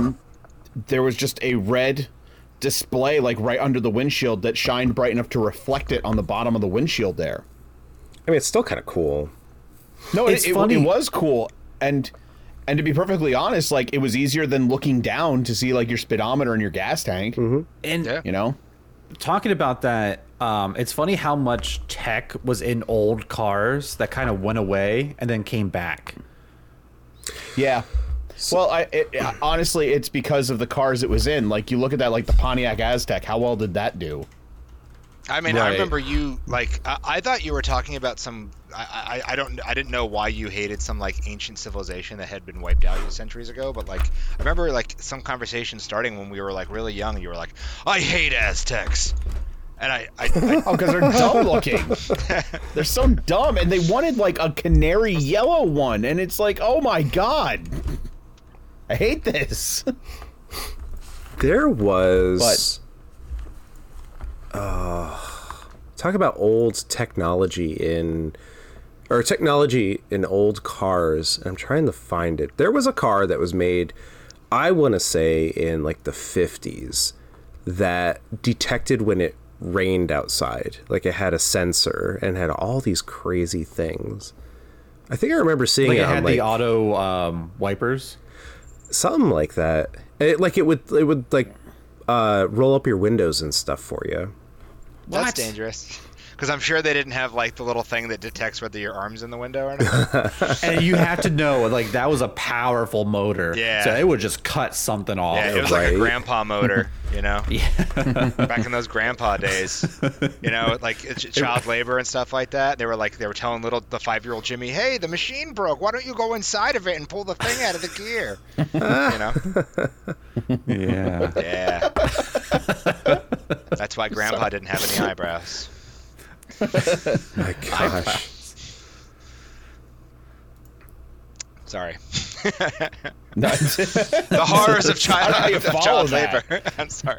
[SPEAKER 3] was just a red display like right under the windshield that shined bright enough to reflect it on the bottom of the windshield there.
[SPEAKER 4] I mean, it's still kind of cool.
[SPEAKER 3] No,
[SPEAKER 1] It's funny.
[SPEAKER 3] it was cool, and to be perfectly honest, like it was easier than looking down to see like your speedometer and your gas tank.
[SPEAKER 1] And
[SPEAKER 2] Yeah.
[SPEAKER 3] You know,
[SPEAKER 1] talking about that, it's funny how much tech was in old cars that kind of went away and then came back.
[SPEAKER 3] yeah. Well, honestly, it's because of the cars it was in. Like you look at that, like the Pontiac Aztek. How well did that do?
[SPEAKER 2] I mean,
[SPEAKER 1] Right.
[SPEAKER 2] I remember you like. I thought you were talking about some. I didn't know why you hated some like ancient civilization that had been wiped out centuries ago. But like, I remember like some conversation starting when we were like really young. You were like, I hate Aztecs, and I
[SPEAKER 3] Oh, because they're dumb looking. They're so dumb, and they wanted like a canary yellow one, and it's like, oh my god, I hate this.
[SPEAKER 4] There was. Talk about old technology technology in old cars. I'm trying to find it. There was a car that was made, I want to say, in like the 50s that detected when it rained outside. Like it had a sensor and had all these crazy things. I think I remember seeing
[SPEAKER 1] Like
[SPEAKER 4] it
[SPEAKER 1] it had
[SPEAKER 4] on like
[SPEAKER 1] the auto wipers.
[SPEAKER 4] something like that. It would like roll up your windows and stuff for you.
[SPEAKER 2] that's
[SPEAKER 1] What?
[SPEAKER 2] dangerous. Because I'm sure they didn't have like the little thing that detects whether your arm's in the window or not.
[SPEAKER 1] And you have to know, like, that was a powerful motor.
[SPEAKER 2] Yeah.
[SPEAKER 1] So it would just cut something off.
[SPEAKER 2] Yeah, it was like a
[SPEAKER 4] Right.
[SPEAKER 2] grandpa motor, you know.
[SPEAKER 1] Yeah.
[SPEAKER 2] Back in those grandpa days, you know, like child labor and stuff like that. They were telling the 5-year-old Jimmy, "Hey, the machine broke. Why don't you go inside of it and pull the thing out of the gear?" You know?
[SPEAKER 1] Yeah.
[SPEAKER 2] Yeah. That's why grandpa didn't have any eyebrows.
[SPEAKER 4] My gosh.
[SPEAKER 3] No,
[SPEAKER 2] Sorry. The horrors of
[SPEAKER 3] How do you
[SPEAKER 2] child
[SPEAKER 3] follow that?
[SPEAKER 2] labor. I'm sorry.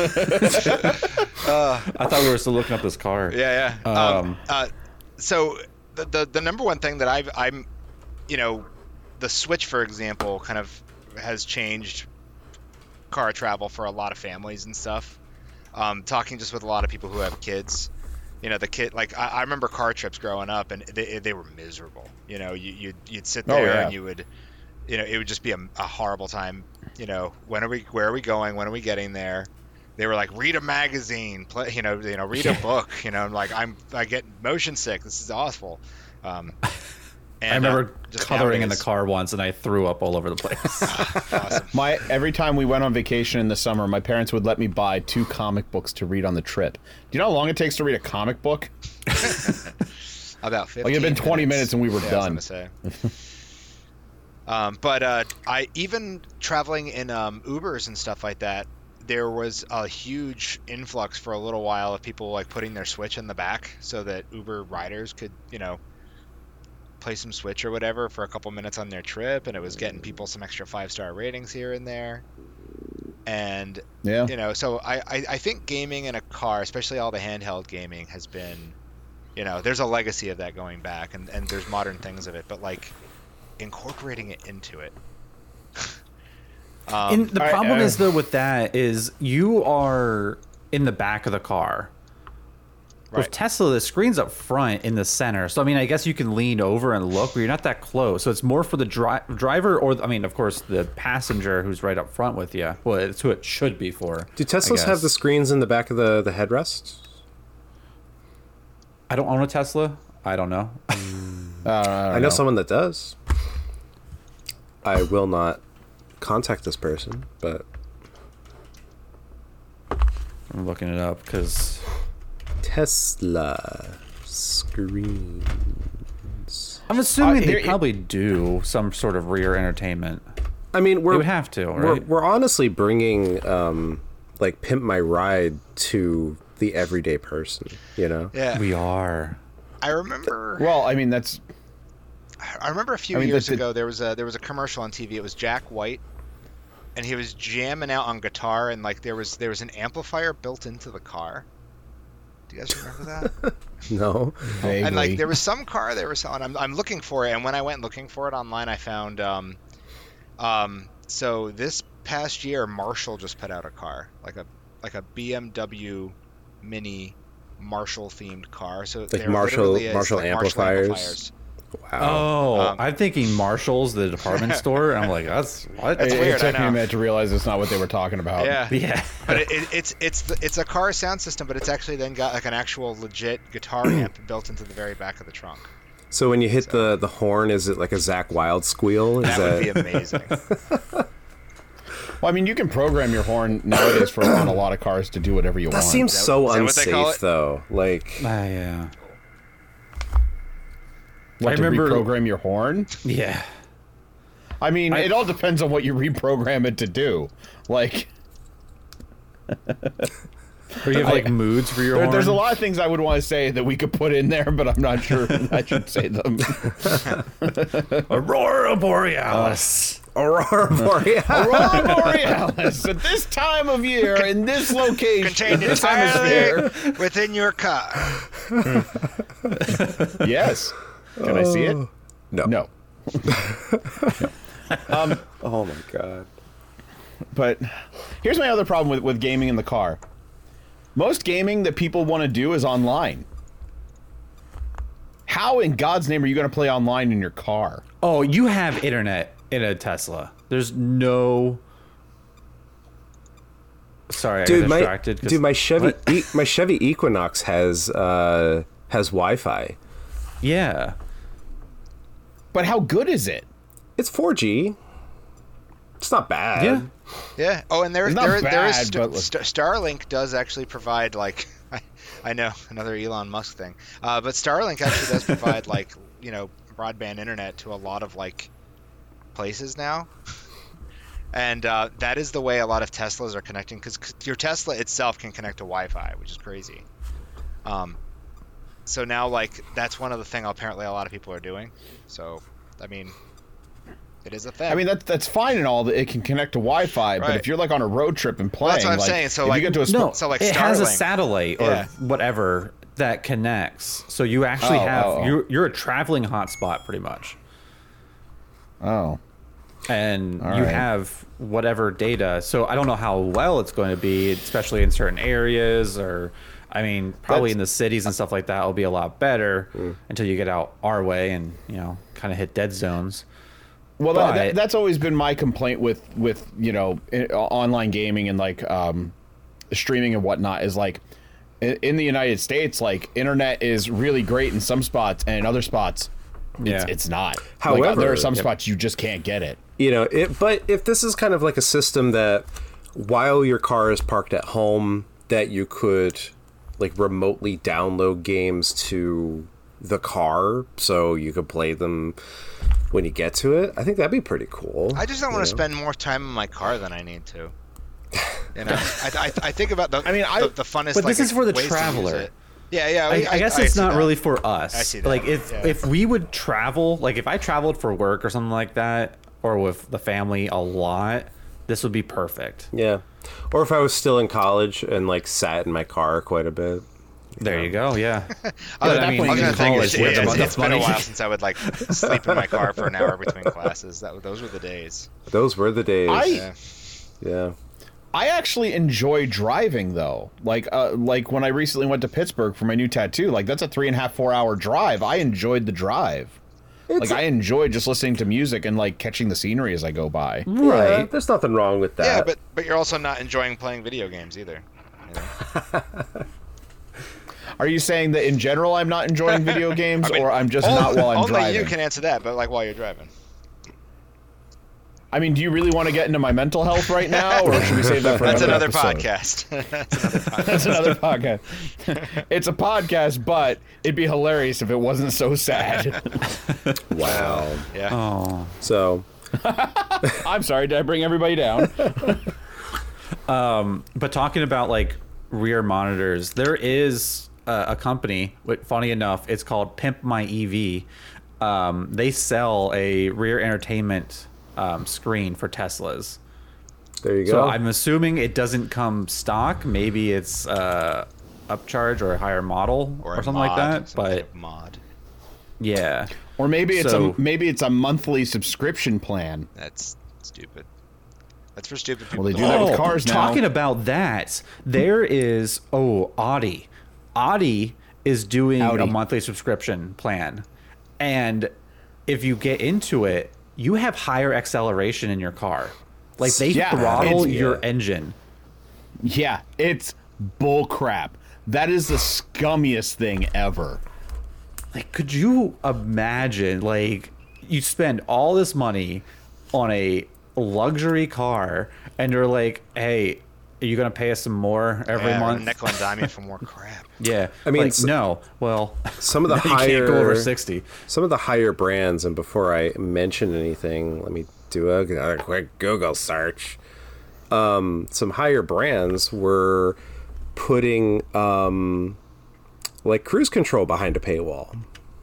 [SPEAKER 1] I thought we were still looking up this car.
[SPEAKER 2] Yeah. So the number one thing that I'm, you know, the Switch, for example, kind of has changed car travel for a lot of families and stuff. Talking just with a lot of people who have kids, you know, the kid, like I remember car trips growing up, and they were miserable. You know, you'd sit there
[SPEAKER 3] yeah.
[SPEAKER 2] and you would, you know, it would just be a horrible time. You know, where are we going? When are we getting there? They were like, read a magazine, read a book. You know, I'm like, I get motion sick. This is awful. And,
[SPEAKER 1] I remember
[SPEAKER 2] just
[SPEAKER 1] coloring in the
[SPEAKER 2] nowadays-
[SPEAKER 1] car once, and I threw up all over the place.
[SPEAKER 2] Awesome.
[SPEAKER 3] every time we went on vacation in the summer, my parents would let me buy 2 comic books to read on the trip. Do you know how long it takes to read a comic book?
[SPEAKER 2] About 15
[SPEAKER 3] Like, it'd been 20 minutes and we were
[SPEAKER 2] Yeah,
[SPEAKER 3] done.
[SPEAKER 2] I was gonna say. But I even traveling in Ubers and stuff like that, there was a huge influx for a little while of people like putting their Switch in the back so that Uber riders could, you know, play some Switch or whatever for a couple minutes on their trip, and it was getting people some extra 5-star ratings here and there. And
[SPEAKER 3] Yeah.
[SPEAKER 2] you know, so I think gaming in a car, especially all the handheld gaming, has been, you know, there's a legacy of that going back, and there's modern things of it, but like incorporating it into it.
[SPEAKER 1] And the problem is, though, with that is you are in the back of the car. With
[SPEAKER 2] Right.
[SPEAKER 1] Tesla, the screen's up front in the center. So, I mean, I guess you can lean over and look, but you're not that close. So it's more for the driver or, I mean, of course, the passenger who's right up front with you. Well, it's who it should be for.
[SPEAKER 4] Do Teslas have the screens in the back of the headrest?
[SPEAKER 1] I don't own a Tesla. I don't know.
[SPEAKER 4] I know someone that does. I will not contact this person, but
[SPEAKER 1] I'm looking it up because...
[SPEAKER 4] Tesla screens.
[SPEAKER 1] I'm assuming
[SPEAKER 3] here-
[SPEAKER 1] they probably do some sort of rear entertainment.
[SPEAKER 4] I mean,
[SPEAKER 1] They would have to, right?
[SPEAKER 4] we're honestly bringing like Pimp My Ride to the everyday person, you know?
[SPEAKER 2] Yeah.
[SPEAKER 1] We are.
[SPEAKER 2] I remember.
[SPEAKER 3] Well, I mean, that's...
[SPEAKER 2] I remember a few years ago there was a commercial on TV. It was Jack White, and he was jamming out on guitar, and like there was an amplifier built into the car. Do you guys remember that?
[SPEAKER 4] No.
[SPEAKER 3] Vaguely.
[SPEAKER 2] And like there was some car they were selling. I'm looking for it, and when I went looking for it online, I found so this past year Marshall just put out a car, like a BMW Mini Marshall themed car. So they're
[SPEAKER 4] Marshall-
[SPEAKER 2] literally
[SPEAKER 4] Marshall amplifiers? Wow.
[SPEAKER 1] Oh, I'm thinking Marshall's, the department store. And I'm like, that's what?
[SPEAKER 2] That's weird,
[SPEAKER 3] It took
[SPEAKER 2] I
[SPEAKER 3] me
[SPEAKER 2] know.
[SPEAKER 3] a minute to realize it's not what they were talking about.
[SPEAKER 2] Yeah.
[SPEAKER 1] Yeah.
[SPEAKER 2] But it's a car sound system, but it's actually then got like an actual legit guitar amp built into the very back of the trunk.
[SPEAKER 4] So when you hit the horn, is it like a Zakk Wylde squeal? Is
[SPEAKER 2] That would be amazing.
[SPEAKER 3] Well, I mean, you can program your horn nowadays on a lot of cars to do whatever you want.
[SPEAKER 4] That seems so
[SPEAKER 2] is that what they call
[SPEAKER 4] unsafe,
[SPEAKER 2] it?
[SPEAKER 4] though. Like,
[SPEAKER 1] Yeah.
[SPEAKER 3] What,
[SPEAKER 1] I
[SPEAKER 3] to
[SPEAKER 1] remember-
[SPEAKER 3] reprogram your horn?
[SPEAKER 1] Yeah.
[SPEAKER 3] I mean, it all depends on what you reprogram it to do. Like,
[SPEAKER 1] Or you have like moods for your horn.
[SPEAKER 3] there's a lot of things I would want to say that we could put in there, but I'm not sure I should say them.
[SPEAKER 1] Aurora Borealis.
[SPEAKER 4] Aurora Borealis.
[SPEAKER 3] Aurora Borealis at this time of year in this location,
[SPEAKER 2] Contained
[SPEAKER 3] in this hemisphere.
[SPEAKER 2] entirely within your car.
[SPEAKER 3] Yes. Can I see it?
[SPEAKER 4] No.
[SPEAKER 3] No.
[SPEAKER 4] Oh my god.
[SPEAKER 3] But here's my other problem with gaming in the car. Most gaming that people want to do is online. How in God's name are you going to play online in your car?
[SPEAKER 1] Oh, you have internet in a Tesla. There's no. Sorry, I got distracted. 'cause-
[SPEAKER 4] my Chevy
[SPEAKER 1] What?
[SPEAKER 4] my Chevy Equinox has Wi-Fi.
[SPEAKER 1] Yeah.
[SPEAKER 3] But how good is it?
[SPEAKER 4] It's 4G. It's not bad.
[SPEAKER 1] Yeah.
[SPEAKER 2] Yeah. Oh, and there
[SPEAKER 3] It's not
[SPEAKER 2] is
[SPEAKER 3] bad, but-
[SPEAKER 2] Starlink does actually provide like I know another Elon Musk thing, but Starlink actually does provide like broadband internet to a lot of like places now, and that is the way a lot of Teslas are connecting because your Tesla itself can connect to Wi-Fi, which is crazy. So now like that's one of the thing apparently a lot of people are doing. So I mean. It is a thing.
[SPEAKER 3] I mean, that's fine and all that it can connect to Wi-Fi, but
[SPEAKER 2] Right.
[SPEAKER 3] if you're like on a road trip and playing,
[SPEAKER 2] Well, that's what I'm
[SPEAKER 3] like,
[SPEAKER 2] saying. So,
[SPEAKER 3] if
[SPEAKER 2] like-
[SPEAKER 3] you get to a
[SPEAKER 1] No,
[SPEAKER 2] So, like,
[SPEAKER 1] it has a
[SPEAKER 2] Starlink.
[SPEAKER 1] satellite or
[SPEAKER 2] Yeah.
[SPEAKER 1] whatever that connects. So you actually you're a traveling hotspot pretty much.
[SPEAKER 3] oh,
[SPEAKER 1] And
[SPEAKER 3] All
[SPEAKER 1] you
[SPEAKER 3] right.
[SPEAKER 1] have whatever data. So I don't know how well it's going to be, especially in certain areas or I mean, probably
[SPEAKER 3] That's-
[SPEAKER 1] in the cities and stuff like that will be a lot better until you get out our way and, kind of hit dead zones.
[SPEAKER 3] well,
[SPEAKER 1] But-
[SPEAKER 3] that's always been my complaint with online gaming and like streaming and whatnot is like in the United States, like internet is really great in some spots and in other spots, it's not.
[SPEAKER 4] However-
[SPEAKER 3] there are some
[SPEAKER 4] Yep.
[SPEAKER 3] spots you just can't get it.
[SPEAKER 4] But if this is kind of like a system that while your car is parked at home, that you could like remotely download games to the car so you could play them when you get to it, I think that'd be pretty cool.
[SPEAKER 2] I just don't want to spend more time in my car than I need to. I think about the the funnest.
[SPEAKER 1] But
[SPEAKER 2] like,
[SPEAKER 1] this is for the
[SPEAKER 2] ways to use
[SPEAKER 1] traveler.
[SPEAKER 2] it. Yeah.
[SPEAKER 1] I guess it's
[SPEAKER 2] see
[SPEAKER 1] not
[SPEAKER 2] that.
[SPEAKER 1] really for us.
[SPEAKER 2] I see that,
[SPEAKER 1] Like
[SPEAKER 2] yeah.
[SPEAKER 1] if we would travel, like if I traveled for work or something like that, or with the family a lot, this would be perfect.
[SPEAKER 4] Yeah. Or if I was still in college and like sat in my car quite a bit.
[SPEAKER 1] There you go. Yeah.
[SPEAKER 2] I was
[SPEAKER 3] that point,
[SPEAKER 2] gonna
[SPEAKER 3] in
[SPEAKER 2] think
[SPEAKER 3] college,
[SPEAKER 2] it's been a
[SPEAKER 3] funny.
[SPEAKER 2] while since I would like sleep in my car for an hour between classes. Those were the days.
[SPEAKER 4] Those were the days.
[SPEAKER 2] Yeah.
[SPEAKER 4] Yeah.
[SPEAKER 3] I actually enjoy driving though. Like when I recently went to Pittsburgh for my new tattoo, like that's a 3.5-4 hour drive. I enjoyed the drive. I enjoyed just listening to music and like catching the scenery as I go by.
[SPEAKER 4] Yeah,
[SPEAKER 1] Right.
[SPEAKER 4] there's nothing wrong with that.
[SPEAKER 2] Yeah, but you're also not enjoying playing video games either.
[SPEAKER 3] Are you saying that in general I'm not enjoying video games, or I'm just not while I'm
[SPEAKER 2] only
[SPEAKER 3] driving?
[SPEAKER 2] you can answer that, but like while you're driving.
[SPEAKER 3] I mean, do you really want to get into my mental health right now, or should we save that for
[SPEAKER 2] That's another
[SPEAKER 3] episode?
[SPEAKER 2] podcast. That's another podcast.
[SPEAKER 3] That's another podcast. It's a podcast, but it'd be hilarious if it wasn't so sad.
[SPEAKER 4] Wow.
[SPEAKER 2] Yeah.
[SPEAKER 1] Oh.
[SPEAKER 4] So,
[SPEAKER 3] I'm sorry, did I bring everybody down?
[SPEAKER 1] But talking about like rear monitors, there is a company. Funny enough, it's called Pimp My EV. They sell a rear entertainment screen for Teslas.
[SPEAKER 4] there you go.
[SPEAKER 1] So I'm assuming it doesn't come stock. Maybe it's upcharge or a higher model or
[SPEAKER 2] a
[SPEAKER 1] something
[SPEAKER 2] mod,
[SPEAKER 1] like that.
[SPEAKER 2] some kind
[SPEAKER 1] But
[SPEAKER 2] of mod.
[SPEAKER 1] yeah,
[SPEAKER 3] Or maybe it's
[SPEAKER 1] So-
[SPEAKER 3] a monthly subscription plan.
[SPEAKER 2] That's stupid. That's for stupid people.
[SPEAKER 3] Well, they
[SPEAKER 2] to
[SPEAKER 3] do that with
[SPEAKER 2] buy.
[SPEAKER 3] cars now.
[SPEAKER 1] Talking about that, there is Audi. Audi is doing
[SPEAKER 3] Audi.
[SPEAKER 1] a monthly subscription plan, and if you get into it, you have higher acceleration in your car. Like they
[SPEAKER 3] Yeah,
[SPEAKER 1] throttle
[SPEAKER 3] it's-
[SPEAKER 1] your engine.
[SPEAKER 3] Yeah, it's bull crap. That is the scummiest thing ever.
[SPEAKER 1] Like, could you imagine? Like, you spend all this money on a luxury car, and you're like, hey, are you gonna pay us some more every
[SPEAKER 2] Yeah,
[SPEAKER 1] month?
[SPEAKER 2] nickel and dime you for more crap.
[SPEAKER 1] Yeah,
[SPEAKER 4] I mean,
[SPEAKER 1] like, no. Well,
[SPEAKER 4] some of the
[SPEAKER 1] you can't go over 60.
[SPEAKER 4] Some of the higher brands, and before I mention anything, let me do a quick Google search. Some higher brands were putting like cruise control behind a paywall.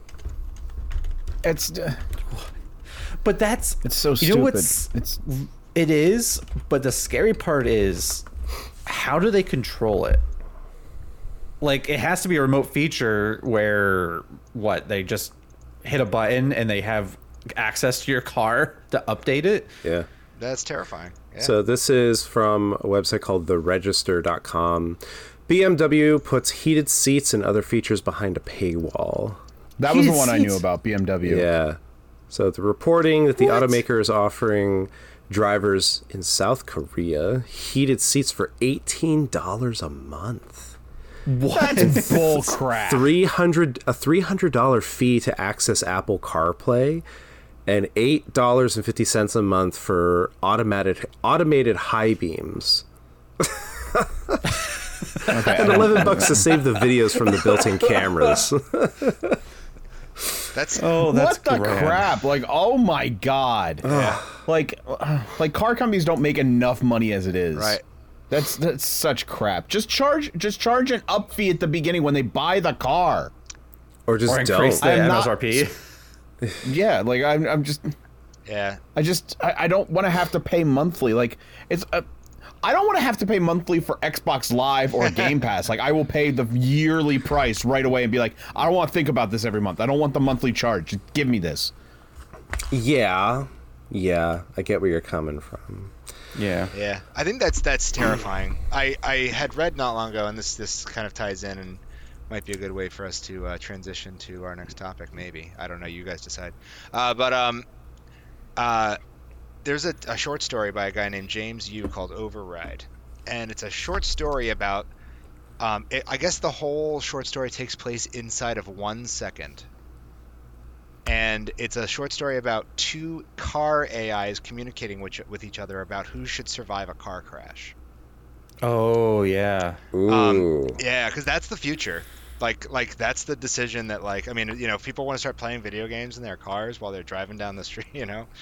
[SPEAKER 3] It's
[SPEAKER 1] But that's
[SPEAKER 3] so
[SPEAKER 1] you
[SPEAKER 3] stupid.
[SPEAKER 1] know what's it is, but the scary part is how do they control it? Like, it has to be a remote feature where they just hit a button and they have access to your car to update it.
[SPEAKER 4] Yeah.
[SPEAKER 2] That's terrifying. Yeah.
[SPEAKER 4] So this is from a website called theregister.com. BMW puts heated seats and other features behind a paywall.
[SPEAKER 3] that was the
[SPEAKER 1] Heated
[SPEAKER 3] one I knew
[SPEAKER 1] seats.
[SPEAKER 3] about BMW.
[SPEAKER 4] Yeah. So the reporting that the
[SPEAKER 1] What?
[SPEAKER 4] automaker is offering drivers in South Korea heated seats for $18 a month.
[SPEAKER 3] That's bull crap.
[SPEAKER 4] A $300 fee to access Apple CarPlay, and $8.50 a month for automated high beams.
[SPEAKER 3] Okay,
[SPEAKER 4] And $11 to save the videos from the built-in cameras.
[SPEAKER 2] That's
[SPEAKER 3] what the crap? Like, oh my god!
[SPEAKER 2] yeah.
[SPEAKER 3] Like car companies don't make enough money as it is.
[SPEAKER 2] Right.
[SPEAKER 3] That's such crap. Just charge an up fee at the beginning when they buy the car.
[SPEAKER 4] Or just
[SPEAKER 1] Or increase
[SPEAKER 4] don't.
[SPEAKER 1] the
[SPEAKER 3] I'm not-
[SPEAKER 1] MSRP.
[SPEAKER 3] Yeah, like I'm just
[SPEAKER 2] Yeah.
[SPEAKER 3] I don't want to have to pay monthly. Like I don't want to have to pay monthly for Xbox Live or Game Pass. Like, I will pay the yearly price right away and be like, I don't want to think about this every month. I don't want the monthly charge. Just give me this.
[SPEAKER 4] Yeah, I get where you're coming from.
[SPEAKER 1] Yeah.
[SPEAKER 2] Yeah, I think that's terrifying. I had read not long ago, and this kind of ties in and might be a good way for us to transition to our next topic. Maybe, I don't know. You guys decide. There's a short story by a guy named James Yu called Override, and it's a short story about. I guess the whole short story takes place inside of 1 second. And it's a short story about two car AIs communicating with each other about who should survive a car crash.
[SPEAKER 1] Oh yeah.
[SPEAKER 4] Ooh.
[SPEAKER 2] Yeah, because that's the future. Like that's the decision that, like, I mean, if people want to start playing video games in their cars while they're driving down the street,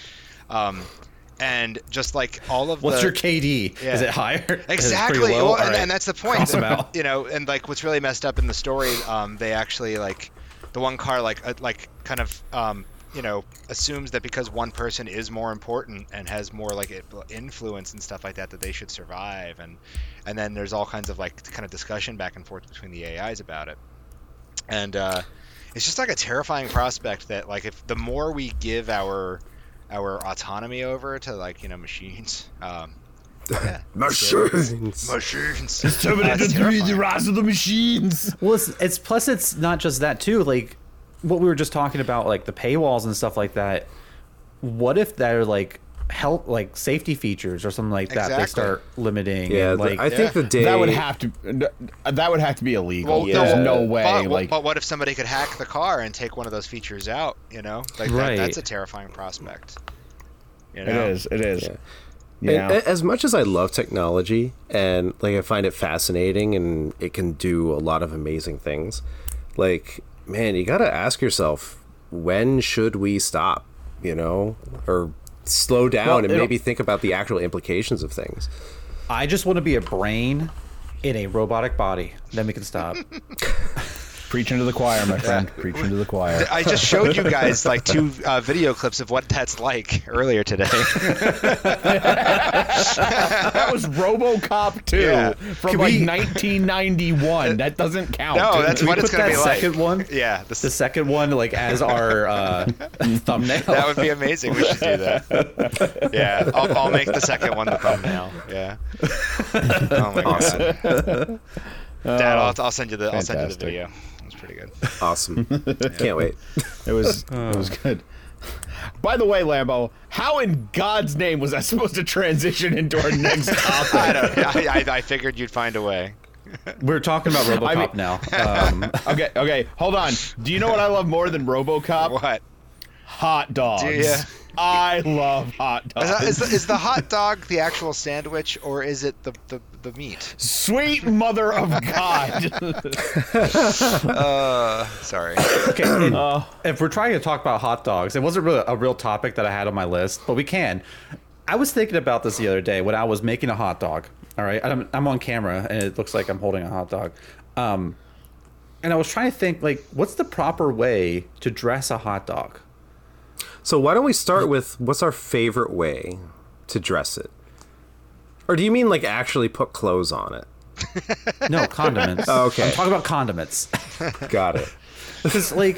[SPEAKER 2] and just like all of
[SPEAKER 1] What's your KD?
[SPEAKER 2] Yeah.
[SPEAKER 1] Is it higher? Is it pretty
[SPEAKER 2] Exactly.
[SPEAKER 1] low?
[SPEAKER 2] Well,
[SPEAKER 1] All right.
[SPEAKER 2] and that's the point.
[SPEAKER 1] Cross 'em out.
[SPEAKER 2] And like what's really messed up in the story, they actually, like, the one car kind of assumes that because one person is more important and has more like influence and stuff like that they should survive, and then there's all kinds of like kind of discussion back and forth between the AIs about it, and it's just like a terrifying prospect that, like, if the more we give our autonomy over to, like, machines, yeah,
[SPEAKER 4] Machines.
[SPEAKER 2] machines.
[SPEAKER 3] The rise of the machines.
[SPEAKER 1] Well, it's not just that too. Like what we were just talking about, like the paywalls and stuff like that. What if they're like safety features or something like that?
[SPEAKER 2] Exactly.
[SPEAKER 1] They start limiting.
[SPEAKER 4] Yeah,
[SPEAKER 1] and, like,
[SPEAKER 4] I think the day
[SPEAKER 3] That would have to be illegal.
[SPEAKER 2] Well,
[SPEAKER 3] There's no way.
[SPEAKER 2] But what if somebody could hack the car and take one of those features out? Like
[SPEAKER 1] Right.
[SPEAKER 2] that's a terrifying prospect.
[SPEAKER 3] It is.
[SPEAKER 4] Yeah.
[SPEAKER 3] Yeah.
[SPEAKER 4] And as much as I love technology and, like, I find it fascinating and it can do a lot of amazing things, like, man, you gotta ask yourself, when should we stop? Or slow down
[SPEAKER 3] Well,
[SPEAKER 4] and maybe think about the actual implications of things.
[SPEAKER 1] I just want to be a brain in a robotic body. Then we can stop.
[SPEAKER 3] Preaching to the choir, my friend. Preaching to the choir.
[SPEAKER 2] I just showed you guys like two video clips of what that's like earlier today.
[SPEAKER 3] That was RoboCop 2
[SPEAKER 2] Yeah.
[SPEAKER 3] from
[SPEAKER 1] Can
[SPEAKER 3] like
[SPEAKER 1] we-
[SPEAKER 3] 1991. That doesn't count.
[SPEAKER 2] No, that's
[SPEAKER 1] Can we
[SPEAKER 2] what it's
[SPEAKER 1] put
[SPEAKER 2] gonna
[SPEAKER 1] that
[SPEAKER 2] be like.
[SPEAKER 1] second one?
[SPEAKER 2] Yeah,
[SPEAKER 1] The second one, like, as our thumbnail.
[SPEAKER 2] that would be amazing. We should do that. Yeah, I'll make the second one the thumbnail. Yeah. Oh my god. Dad, I'll send you the
[SPEAKER 3] Fantastic.
[SPEAKER 2] video. It's pretty good.
[SPEAKER 4] Awesome. Can't wait.
[SPEAKER 3] It was good. By the way, Lambo, how in God's name was I supposed to transition into our next topic?
[SPEAKER 2] I figured you'd find a way.
[SPEAKER 1] We're talking about RoboCop now.
[SPEAKER 3] Okay, hold on. Do you know what I love more than RoboCop?
[SPEAKER 2] What?
[SPEAKER 3] Hot dogs.
[SPEAKER 2] Do ya?
[SPEAKER 3] I love hot dogs.
[SPEAKER 2] Is the hot dog the actual sandwich, or is it the meat?
[SPEAKER 3] Sweet mother of God.
[SPEAKER 2] Sorry.
[SPEAKER 1] Okay, and if we're trying to talk about hot dogs, it wasn't really a real topic that I had on my list, but we can. I was thinking about this the other day when I was making a hot dog. All right, I'm on camera and it looks like I'm holding a hot dog. And I was trying to think, like, what's the proper way to dress a hot dog?
[SPEAKER 4] So why don't we start with what's our favorite way to dress it? Or do you mean like actually put clothes on it?
[SPEAKER 1] No, condiments.
[SPEAKER 4] Oh, okay.
[SPEAKER 1] I'm talking about condiments.
[SPEAKER 4] Got it.
[SPEAKER 1] Because, like,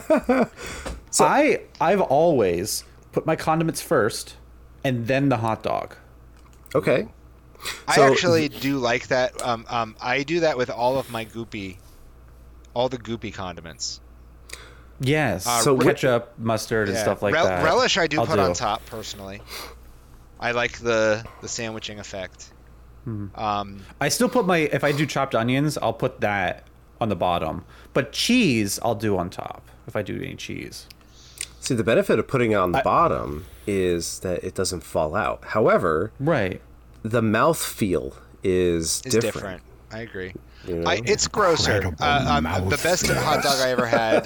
[SPEAKER 1] I've always put my condiments first and then the hot dog.
[SPEAKER 4] Okay.
[SPEAKER 2] I
[SPEAKER 4] So-
[SPEAKER 2] actually do like that. I do that with all of my all the goopy condiments.
[SPEAKER 1] Yes.
[SPEAKER 4] So
[SPEAKER 1] ketchup, mustard, and stuff like that.
[SPEAKER 2] Relish I do
[SPEAKER 1] I'll
[SPEAKER 2] put on top personally. I like the sandwiching effect.
[SPEAKER 1] I still put if I do chopped onions, I'll put that on the bottom. But cheese, I'll do on top if I do any cheese.
[SPEAKER 4] See, the benefit of putting it on the bottom is that it doesn't fall out. However,
[SPEAKER 1] Right.
[SPEAKER 4] the mouthfeel is
[SPEAKER 2] It's different. I agree.
[SPEAKER 4] You know?
[SPEAKER 2] It's grosser. The best hot dog I ever had.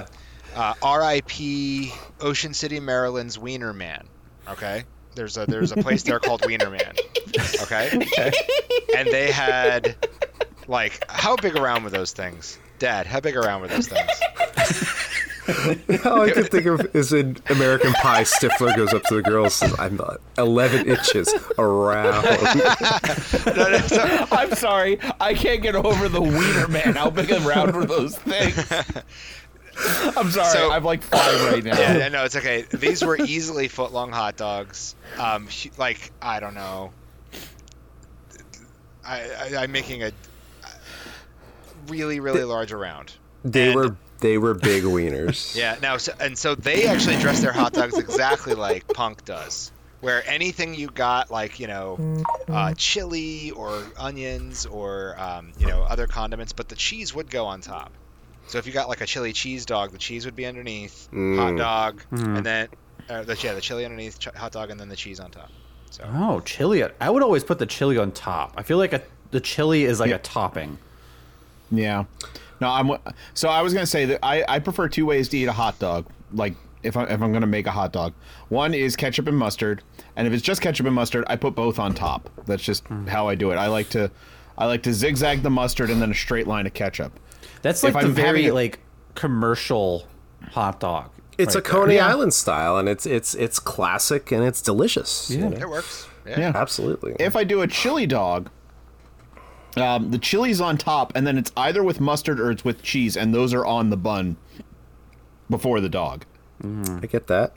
[SPEAKER 2] R.I.P. Ocean City, Maryland's Wiener Man. Okay, there's a place there called Wiener Man. Okay, and they had like, how big around were those things, Dad? How big around were those things?
[SPEAKER 4] All I can think of is in American Pie, Stifler goes up to the girl and says, I'm 11 inches around.
[SPEAKER 3] I'm sorry. I can't get over the Wiener Man. How big and round were those things? I'm sorry.
[SPEAKER 2] So-
[SPEAKER 3] I'm like 5 right now.
[SPEAKER 2] Yeah, no, it's okay. These were easily foot-long hot dogs. Like, I don't know. I'm making a really, really large around.
[SPEAKER 4] They
[SPEAKER 2] And-
[SPEAKER 4] were big wieners.
[SPEAKER 2] Yeah. Now, so they actually dress their hot dogs exactly like Punk does, where anything you got, like, chili or onions or other condiments, but the cheese would go on top. So if you got like a chili cheese dog, the cheese would be underneath, hot dog, and then the chili underneath, hot dog, and then the cheese on top. So
[SPEAKER 1] Oh, chili. I would always put the chili on top. I feel like the chili is like a topping.
[SPEAKER 3] Yeah. No, so I was gonna say that I prefer 2 ways to eat a hot dog. Like if I'm gonna make a hot dog, one is ketchup and mustard, and if it's just ketchup and mustard, I put both on top. That's just how I do it. I like to zigzag the mustard and then a straight line of ketchup.
[SPEAKER 1] That's like
[SPEAKER 3] If
[SPEAKER 1] the
[SPEAKER 3] I'm
[SPEAKER 1] very
[SPEAKER 3] having a-
[SPEAKER 1] like commercial hot dog.
[SPEAKER 4] It's
[SPEAKER 1] right
[SPEAKER 4] a Coney
[SPEAKER 3] Yeah.
[SPEAKER 4] Island style, and it's classic and it's delicious.
[SPEAKER 1] Yeah.
[SPEAKER 2] it works. Yeah.
[SPEAKER 3] Yeah.
[SPEAKER 4] Absolutely.
[SPEAKER 3] If I do a chili dog, the chili's on top, and then it's either with mustard or it's with cheese, and those are on the bun before the dog.
[SPEAKER 4] I get that.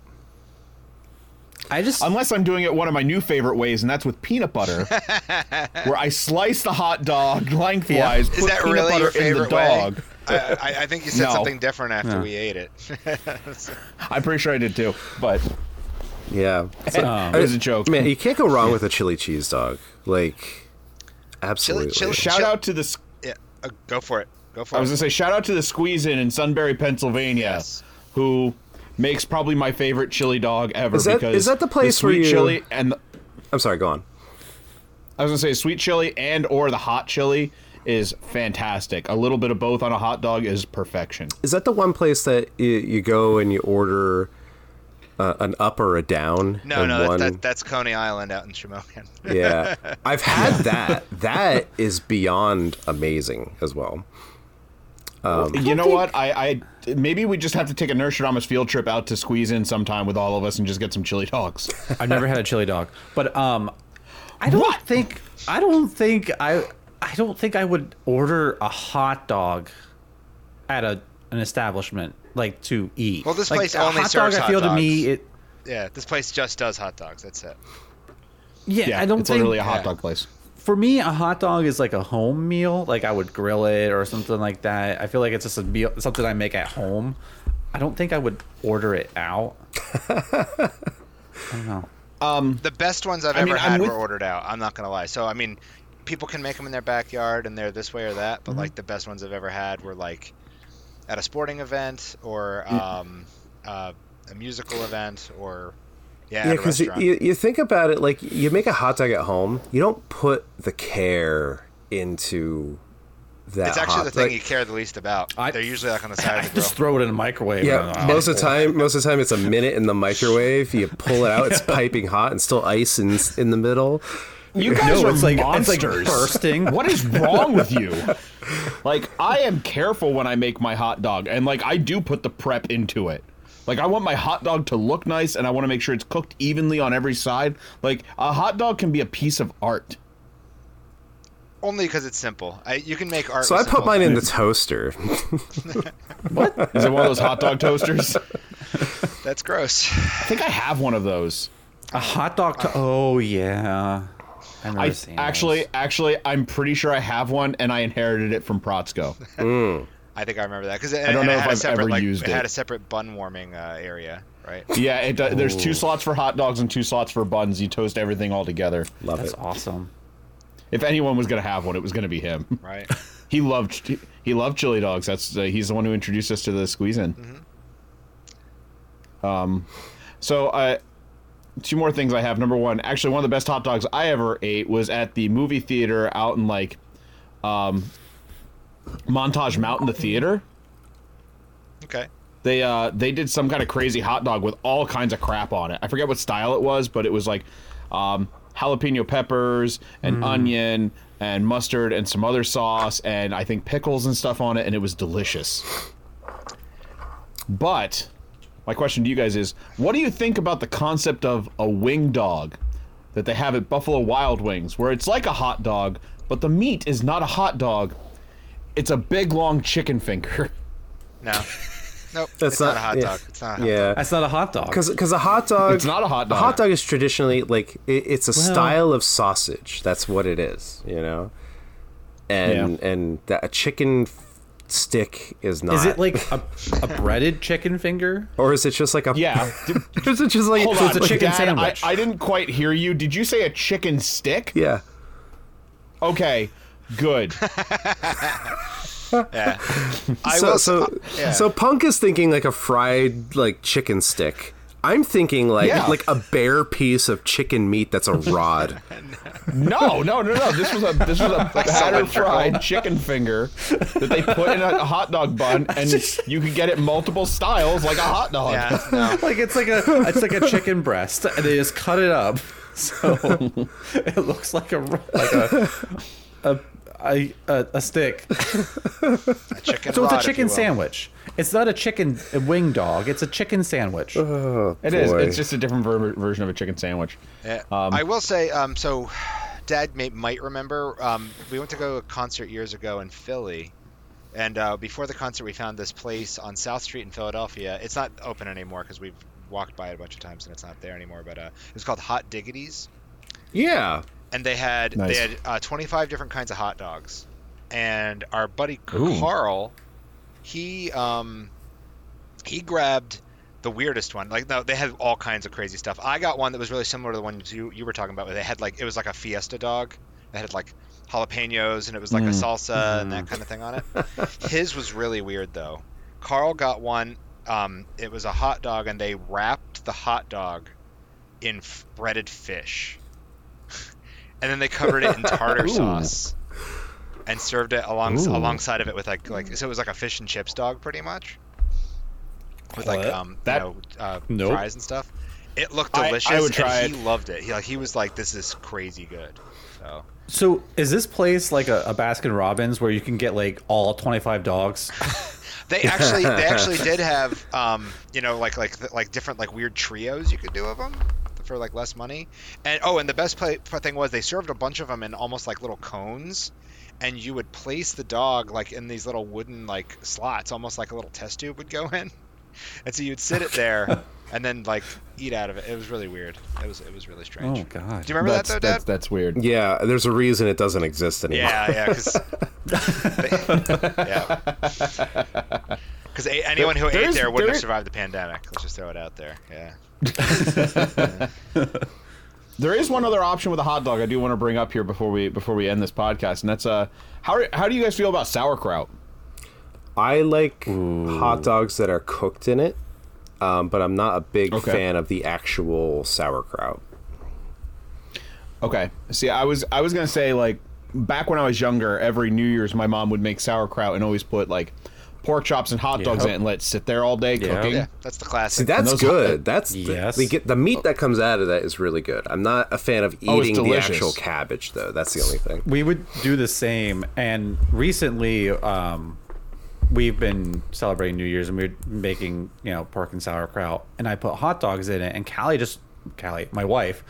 [SPEAKER 1] I just
[SPEAKER 3] Unless I'm doing it one of my new favorite ways, and that's with peanut butter, where I slice the hot dog lengthwise,
[SPEAKER 2] Is
[SPEAKER 3] put
[SPEAKER 2] that
[SPEAKER 3] peanut
[SPEAKER 2] really
[SPEAKER 3] butter
[SPEAKER 2] your
[SPEAKER 3] in the
[SPEAKER 2] favorite way?
[SPEAKER 3] dog.
[SPEAKER 2] I think you said
[SPEAKER 3] No.
[SPEAKER 2] something different after we ate it.
[SPEAKER 3] I'm pretty sure I did too, but
[SPEAKER 4] Yeah.
[SPEAKER 3] it was a joke.
[SPEAKER 4] Man, you can't go wrong with a chili cheese dog. Like, absolutely.
[SPEAKER 2] chili-
[SPEAKER 3] Shout out to the.
[SPEAKER 2] Yeah, go for it. Go for
[SPEAKER 3] I
[SPEAKER 2] it.
[SPEAKER 3] was gonna say shout out to the Squeeze in Sunbury, Pennsylvania,
[SPEAKER 2] Yes.
[SPEAKER 3] who makes probably my favorite chili dog ever.
[SPEAKER 4] Is that-
[SPEAKER 3] because
[SPEAKER 4] is that the place
[SPEAKER 3] sweet
[SPEAKER 4] where you-
[SPEAKER 3] chili and
[SPEAKER 4] I'm sorry, go on.
[SPEAKER 3] I was gonna say sweet chili and or the hot chili is fantastic. A little bit of both on a hot dog is perfection.
[SPEAKER 4] Is that the one place that you go and you order an up or a down?
[SPEAKER 2] No,
[SPEAKER 4] and one...
[SPEAKER 2] that's Coney Island out in Shamokin.
[SPEAKER 4] Yeah. I've had that. That is beyond amazing as well.
[SPEAKER 3] You know what? I maybe we just have to take a Nurstradamus field trip out to Squeeze in sometime with all of us and just get some chili dogs.
[SPEAKER 1] I've never had a chili dog, but I don't think I don't think I would order a hot dog at an establishment like to eat.
[SPEAKER 2] Well, this
[SPEAKER 1] Like,
[SPEAKER 2] place
[SPEAKER 1] a
[SPEAKER 2] only
[SPEAKER 1] hot
[SPEAKER 2] serves
[SPEAKER 1] dog. I
[SPEAKER 2] hot
[SPEAKER 1] feel to me
[SPEAKER 2] dogs.
[SPEAKER 1] it.
[SPEAKER 2] Yeah, this place just does hot dogs. That's it.
[SPEAKER 1] Yeah, I don't
[SPEAKER 3] it's
[SPEAKER 1] think
[SPEAKER 3] literally a hot dog place.
[SPEAKER 1] for me, a hot dog is like a home meal. Like I would grill it or something like that. I feel like it's just a meal, something I make at home. I don't think I would order it out. I don't know.
[SPEAKER 2] The best ones I've
[SPEAKER 3] I mean,
[SPEAKER 2] ever
[SPEAKER 3] I'm
[SPEAKER 2] had
[SPEAKER 3] with-
[SPEAKER 2] were ordered out. I'm not gonna lie. So I mean, people can make them in their backyard and they're this way or that. But like the best ones I've ever had were like at a sporting event or a musical event or Yeah,
[SPEAKER 4] Yeah,
[SPEAKER 2] at a
[SPEAKER 4] because
[SPEAKER 2] restaurant.
[SPEAKER 4] you think about it, like you make a hot dog at home, you don't put the care into that.
[SPEAKER 2] It's actually
[SPEAKER 4] hot,
[SPEAKER 2] the thing
[SPEAKER 4] like,
[SPEAKER 2] you care the least about. They're usually like on the side
[SPEAKER 1] I
[SPEAKER 2] of the grill.
[SPEAKER 1] just throw it in the microwave.
[SPEAKER 4] Yeah, most of the time it's a minute in the microwave. You pull it out, it's piping hot, and still ice in the middle.
[SPEAKER 3] You guys
[SPEAKER 1] No,
[SPEAKER 3] are
[SPEAKER 1] it's like
[SPEAKER 3] monsters.
[SPEAKER 1] bursting.
[SPEAKER 3] What is wrong with you? Like, I am careful when I make my hot dog, and like I do put the prep into it. Like, I want my hot dog to look nice, and I want to make sure it's cooked evenly on every side. Like, a hot dog can be a piece of art.
[SPEAKER 2] Only because it's simple. You can make art.
[SPEAKER 4] So
[SPEAKER 2] with
[SPEAKER 4] I put
[SPEAKER 2] simple
[SPEAKER 4] mine in the
[SPEAKER 2] things.
[SPEAKER 4] toaster.
[SPEAKER 3] Is it one of those hot dog toasters?
[SPEAKER 2] That's gross.
[SPEAKER 3] I think I have one of those.
[SPEAKER 1] A hot dog. Oh yeah. I remember seeing those.
[SPEAKER 3] Actually, I'm pretty sure I have one, and I inherited it from Protzko.
[SPEAKER 2] I think I remember that because
[SPEAKER 3] I don't know if I've ever used
[SPEAKER 2] it had
[SPEAKER 3] it.
[SPEAKER 2] a separate bun warming area, right?
[SPEAKER 3] Yeah, there's 2 slots for hot dogs and 2 slots for buns. You toast everything all together.
[SPEAKER 4] Love
[SPEAKER 1] That's
[SPEAKER 4] it.
[SPEAKER 1] awesome.
[SPEAKER 3] If anyone was gonna have one, it was gonna be him.
[SPEAKER 2] Right.
[SPEAKER 3] He loved chili dogs. That's he's the one who introduced us to the squeeze in. So 2 more things I have. Number 1, actually one of the best hot dogs I ever ate was at the movie theater out in like Montage Mountain, the theater.
[SPEAKER 2] Okay.
[SPEAKER 3] They did some kind of crazy hot dog with all kinds of crap on it. I forget what style it was, but it was like jalapeno peppers and onion and mustard and some other sauce and I think pickles and stuff on it, and it was delicious. But my question to you guys is, what do you think about the concept of a wing dog that they have at Buffalo Wild Wings, where it's like a hot dog, but the meat is not a hot dog? It's a big, long chicken finger.
[SPEAKER 2] No. Nope.
[SPEAKER 4] That's
[SPEAKER 2] it's not a hot
[SPEAKER 4] yeah.
[SPEAKER 2] dog. It's not a hot
[SPEAKER 4] Yeah.
[SPEAKER 2] dog.
[SPEAKER 1] That's not a hot dog.
[SPEAKER 4] Because a hot dog...
[SPEAKER 3] It's not a hot dog.
[SPEAKER 4] A hot dog is traditionally, like, it's a style of sausage. That's what it is, you know? And that a chicken stick is not.
[SPEAKER 1] Is it like a breaded chicken finger?
[SPEAKER 4] Or is it just like a...
[SPEAKER 3] Yeah.
[SPEAKER 4] Is it just like...
[SPEAKER 3] Hold
[SPEAKER 1] So
[SPEAKER 3] on,
[SPEAKER 1] it's a chicken
[SPEAKER 3] Dad,
[SPEAKER 1] sandwich.
[SPEAKER 3] I didn't quite hear you. Did you say a chicken stick?
[SPEAKER 4] Yeah.
[SPEAKER 3] Okay, good.
[SPEAKER 2] Yeah. I will. Yeah.
[SPEAKER 4] So Punk is thinking like a fried, like, chicken stick. I'm thinking like a bare piece of chicken meat that's a rod.
[SPEAKER 3] No. This was a batter fried chicken finger that they put in a hot dog bun, and you could get it multiple styles like a hot dog.
[SPEAKER 2] Yeah. No.
[SPEAKER 1] Like it's like a chicken breast, and they just cut it up so it looks like a stick.
[SPEAKER 2] A chicken
[SPEAKER 1] So it's
[SPEAKER 2] rod,
[SPEAKER 1] a
[SPEAKER 2] if you
[SPEAKER 1] chicken
[SPEAKER 2] will.
[SPEAKER 1] sandwich. It's not a wing dog. It's a chicken sandwich.
[SPEAKER 4] Oh,
[SPEAKER 3] It is.
[SPEAKER 4] boy.
[SPEAKER 3] It's just a different version of a chicken sandwich.
[SPEAKER 2] Yeah. I will say, so Dad might remember, we went to go to a concert years ago in Philly, and before the concert we found this place on South Street in Philadelphia. It's not open anymore because we've walked by it a bunch of times and it's not there anymore, but it was called Hot Diggities.
[SPEAKER 4] Yeah.
[SPEAKER 2] And they had 25 different kinds of hot dogs. And our buddy Carl, he grabbed the weirdest one. Like, no, they had all kinds of crazy stuff. I got one that was really similar to the one you were talking about, where they had it was like a Fiesta dog. They had like jalapenos and it was like a salsa and that kind of thing on it. His was really weird though. Carl got one. It was a hot dog, and they wrapped the hot dog in breaded fish. And then they covered it in tartar sauce and served it alongside of it with like so it was like a fish and chips dog pretty much, with like
[SPEAKER 1] Nope.
[SPEAKER 2] fries and stuff. It looked
[SPEAKER 3] I
[SPEAKER 2] delicious.
[SPEAKER 3] would try
[SPEAKER 2] and he loved it. He was like, this is crazy good.
[SPEAKER 1] So is this place like a Baskin Robbins where you can get like all 25 dogs?
[SPEAKER 2] They actually did have like different like weird trios you could do of them for like less money. And the best thing was they served a bunch of them in almost like little cones, and you would place the dog like in these little wooden like slots, almost like a little test tube would go in, and so you'd sit it there and then like eat out of it. It was really weird. It was really strange.
[SPEAKER 1] Oh God.
[SPEAKER 2] Do you remember that though, Dad?
[SPEAKER 3] That's weird.
[SPEAKER 4] Yeah, there's a reason it doesn't exist anymore.
[SPEAKER 2] Yeah, because anyone who ate there wouldn't have survived the pandemic. Let's just throw it out there. Yeah.
[SPEAKER 3] There is one other option with a hot dog I do want to bring up here before we end this podcast, and that's how do you guys feel about sauerkraut?
[SPEAKER 4] I like hot dogs that are cooked in it. but I'm not a big
[SPEAKER 3] Okay.
[SPEAKER 4] fan of the actual sauerkraut.
[SPEAKER 3] Okay. See, I was gonna say, like, back when I was younger, every New Year's my mom would make sauerkraut and always put like pork chops and hot dogs in it and let it sit there all day cooking.
[SPEAKER 2] Yeah, that's the
[SPEAKER 4] See,
[SPEAKER 2] classic.
[SPEAKER 4] that's
[SPEAKER 3] those-
[SPEAKER 4] good. That's
[SPEAKER 1] Yes.
[SPEAKER 4] the meat that comes out of that is really good. I'm not a fan of
[SPEAKER 3] it's
[SPEAKER 4] eating the
[SPEAKER 3] delicious.
[SPEAKER 4] actual cabbage, though. That's the only thing.
[SPEAKER 1] We would do the same, and recently we've been celebrating New Year's and we're making pork and sauerkraut, and I put hot dogs in it, and Callie, my wife,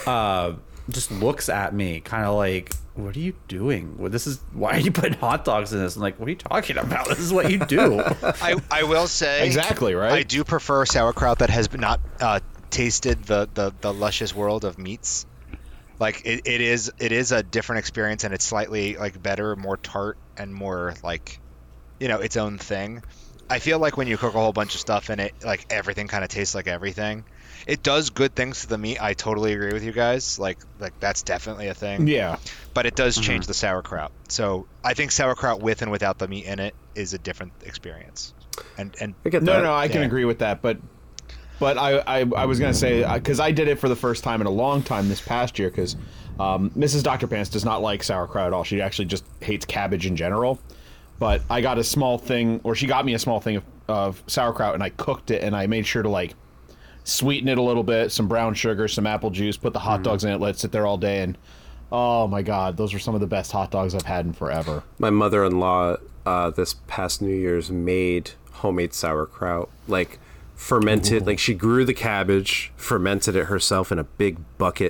[SPEAKER 1] just looks at me kind of like, what are you doing? Well, why are you putting hot dogs in this? I'm like, what are you talking about? This is what you do.
[SPEAKER 2] I will say
[SPEAKER 3] Exactly, right?
[SPEAKER 2] I do prefer sauerkraut that has not tasted the luscious world of meats. Like it is a different experience, and it's slightly like better, more tart, and more like its own thing. I feel like when you cook a whole bunch of stuff in it, like everything kind of tastes like everything. It does good things to the meat. I totally agree with you guys. Like that's definitely a thing.
[SPEAKER 3] Yeah.
[SPEAKER 2] But it does change the sauerkraut. So I think sauerkraut with and without the meat in it is a different experience. And
[SPEAKER 4] I get that.
[SPEAKER 3] No, I can
[SPEAKER 2] Yeah.
[SPEAKER 3] agree with that, but I was gonna say, because I did it for the first time in a long time this past year, because Mrs. Dr. Pants does not like sauerkraut at all. She actually just hates cabbage in general. But I got a small thing, or she got me a small thing of sauerkraut, and I cooked it, and I made sure to like sweeten it a little bit, some brown sugar, some apple juice, put the hot dogs in it, let it sit there all day, and oh my god, those were some of the best hot dogs I've had in forever.
[SPEAKER 4] My mother-in-law this past New Year's made homemade sauerkraut, like fermented. Like she grew the cabbage, fermented it herself in a big bucket,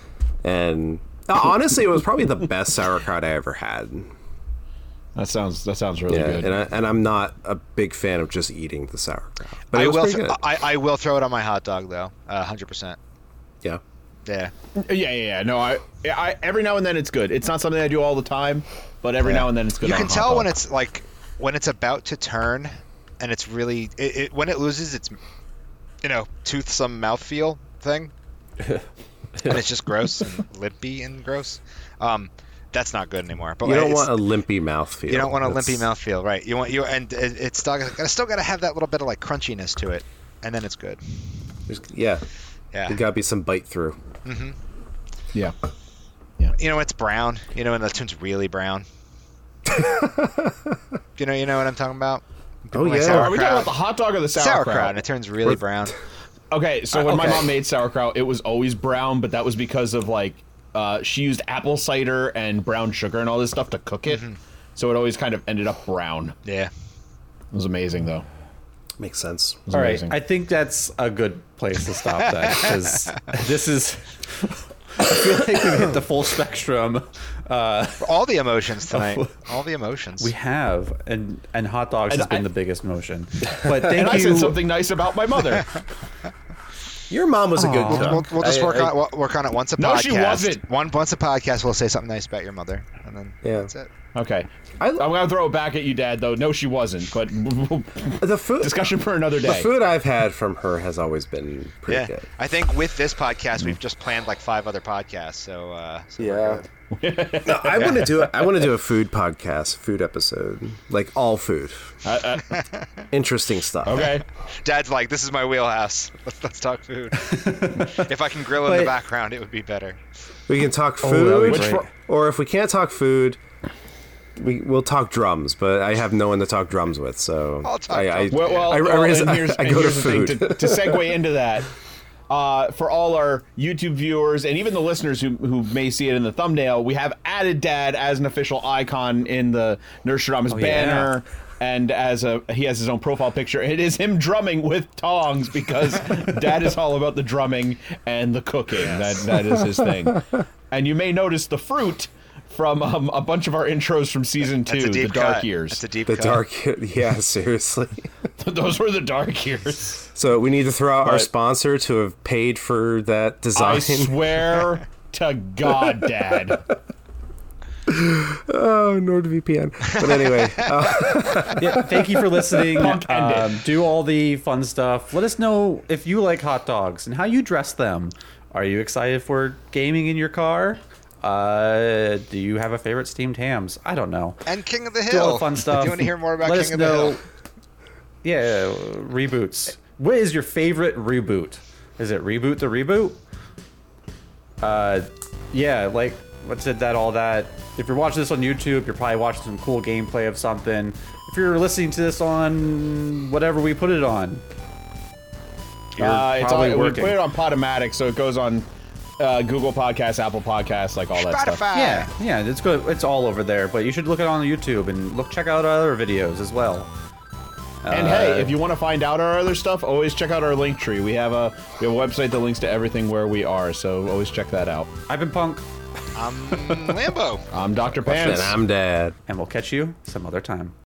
[SPEAKER 4] and honestly, it was probably the best sauerkraut I ever had.
[SPEAKER 3] That sounds really good.
[SPEAKER 4] And I'm not a big fan of just eating the sauerkraut, but
[SPEAKER 2] I
[SPEAKER 4] it was
[SPEAKER 2] will
[SPEAKER 4] pretty good.
[SPEAKER 2] I will throw it on my hot dog though, 100%.
[SPEAKER 4] Yeah.
[SPEAKER 2] Yeah.
[SPEAKER 3] Yeah. No, I every now and then it's good. It's not something I do all the time, but every now and then it's good.
[SPEAKER 2] You
[SPEAKER 3] on
[SPEAKER 2] can
[SPEAKER 3] a hot
[SPEAKER 2] tell when
[SPEAKER 3] dog.
[SPEAKER 2] it's like when it's about to turn, and it's really when it loses its toothsome mouthfeel thing, and it's just gross and lippy and gross. That's not good anymore. But
[SPEAKER 4] You don't want a limpy mouthfeel.
[SPEAKER 2] you don't want a
[SPEAKER 4] That's-
[SPEAKER 2] limpy mouthfeel, right? And it's still got to have that little bit of like crunchiness to it, and then it's good.
[SPEAKER 4] Yeah.
[SPEAKER 2] Yeah.
[SPEAKER 4] There gotta be some bite through.
[SPEAKER 3] Yeah.
[SPEAKER 2] It's brown. And the tune's really brown. you know what I'm talking about?
[SPEAKER 4] Oh,
[SPEAKER 2] Like
[SPEAKER 4] yeah.
[SPEAKER 3] Are we talking about the hot dog or the
[SPEAKER 2] sauerkraut, and it turns really brown.
[SPEAKER 3] Okay, so when my
[SPEAKER 1] Okay.
[SPEAKER 3] mom made sauerkraut, it was always brown, but that was because of like she used apple cider and brown sugar and all this stuff to cook it, so it always kind of ended up brown.
[SPEAKER 2] Yeah.
[SPEAKER 3] It was amazing though.
[SPEAKER 4] Makes sense.
[SPEAKER 3] It was
[SPEAKER 1] All right,
[SPEAKER 3] amazing.
[SPEAKER 1] I think that's a good place to stop that, because this is. I feel like we've hit the full spectrum.
[SPEAKER 2] All the emotions tonight. All the emotions.
[SPEAKER 1] We have, and hot dogs
[SPEAKER 3] And
[SPEAKER 1] has been
[SPEAKER 3] I-
[SPEAKER 1] the biggest motion. But thank
[SPEAKER 3] and I
[SPEAKER 1] you.
[SPEAKER 3] said something nice about my mother.
[SPEAKER 4] Your mom was a good cook.
[SPEAKER 2] We'll just
[SPEAKER 4] I-
[SPEAKER 2] work on it once a
[SPEAKER 3] No,
[SPEAKER 2] podcast.
[SPEAKER 3] she wasn't.
[SPEAKER 2] Once a podcast, we'll say something nice about your mother, and then
[SPEAKER 4] Yeah.
[SPEAKER 2] that's it.
[SPEAKER 3] Okay, I'm gonna throw it back at you, Dad. Though no, she wasn't. But
[SPEAKER 4] The food,
[SPEAKER 3] discussion for another
[SPEAKER 4] the
[SPEAKER 3] day.
[SPEAKER 4] food I've had from her has always been pretty
[SPEAKER 2] Yeah,
[SPEAKER 4] good.
[SPEAKER 2] I think with this podcast, we've just planned like 5 other podcasts. So we're
[SPEAKER 4] Yeah.
[SPEAKER 2] good.
[SPEAKER 4] No, I want to do it. I want to do a food podcast, food episode, like all food, interesting stuff.
[SPEAKER 3] Okay.
[SPEAKER 2] Dad's like, this is my wheelhouse. Let's talk food. If I can grill in the
[SPEAKER 1] But-
[SPEAKER 2] background, it would be better.
[SPEAKER 4] We can talk
[SPEAKER 1] that'd be
[SPEAKER 4] food,
[SPEAKER 1] great.
[SPEAKER 4] or if we can't talk food, we'll talk drums. But I have no one to talk drums with, so
[SPEAKER 2] I'll talk
[SPEAKER 4] I
[SPEAKER 2] drums.
[SPEAKER 3] Well,
[SPEAKER 4] I go to
[SPEAKER 3] the thing,
[SPEAKER 4] food.
[SPEAKER 3] to segue into that, for all our YouTube viewers and even the listeners who may see it in the thumbnail, we have added Dad as an official icon in the Nerdstradamus banner. And he has his own profile picture. It is him drumming with tongs because Dad is all about the drumming and the cooking. That is his thing. And you may notice the fruit from a bunch of our intros from season 2,
[SPEAKER 2] That's a
[SPEAKER 3] the
[SPEAKER 2] deep
[SPEAKER 3] dark
[SPEAKER 2] cut.
[SPEAKER 3] years.
[SPEAKER 2] That's a deep
[SPEAKER 4] The
[SPEAKER 2] cut.
[SPEAKER 4] dark, yeah, seriously.
[SPEAKER 3] Those were the dark years.
[SPEAKER 4] So we need to throw out our
[SPEAKER 3] But-
[SPEAKER 4] sponsor to have paid for that design.
[SPEAKER 3] I swear to God, Dad.
[SPEAKER 4] Oh, NordVPN. But anyway,
[SPEAKER 1] Yeah, thank you for listening.
[SPEAKER 3] Punk ended.
[SPEAKER 1] Do all the fun stuff. Let us know if you like hot dogs and how you dress them. Are you excited for gaming in your car? Do you have a favorite steamed hams? I don't know.
[SPEAKER 2] And King of the
[SPEAKER 1] Do all
[SPEAKER 2] Hill.
[SPEAKER 1] the fun stuff.
[SPEAKER 2] Do you want to hear more about
[SPEAKER 1] Let
[SPEAKER 2] King
[SPEAKER 1] us
[SPEAKER 2] of the
[SPEAKER 1] know.
[SPEAKER 2] Hill?
[SPEAKER 1] Yeah, reboots. What is your favorite reboot? Is it Reboot the Reboot? Yeah, like, what said that, all that. If you're watching this on YouTube, you're probably watching some cool gameplay of something. If you're listening to this on whatever we put it on, you're probably
[SPEAKER 3] we
[SPEAKER 1] working.
[SPEAKER 3] put it on Podomatic, so it goes on Google Podcasts, Apple Podcasts, like all that stuff.
[SPEAKER 2] Spotify.
[SPEAKER 1] Yeah, it's good. It's all over there, but you should look it on YouTube and check out our other videos as well.
[SPEAKER 3] And hey, if you want to find out our other stuff, always check out our link tree. We have a website that links to everything where we are, so always check that out.
[SPEAKER 1] I've been Punk,
[SPEAKER 2] I'm Lambo.
[SPEAKER 3] I'm Dr.
[SPEAKER 4] And
[SPEAKER 3] Pants.
[SPEAKER 4] I'm Dad.
[SPEAKER 1] and we'll catch you some other time.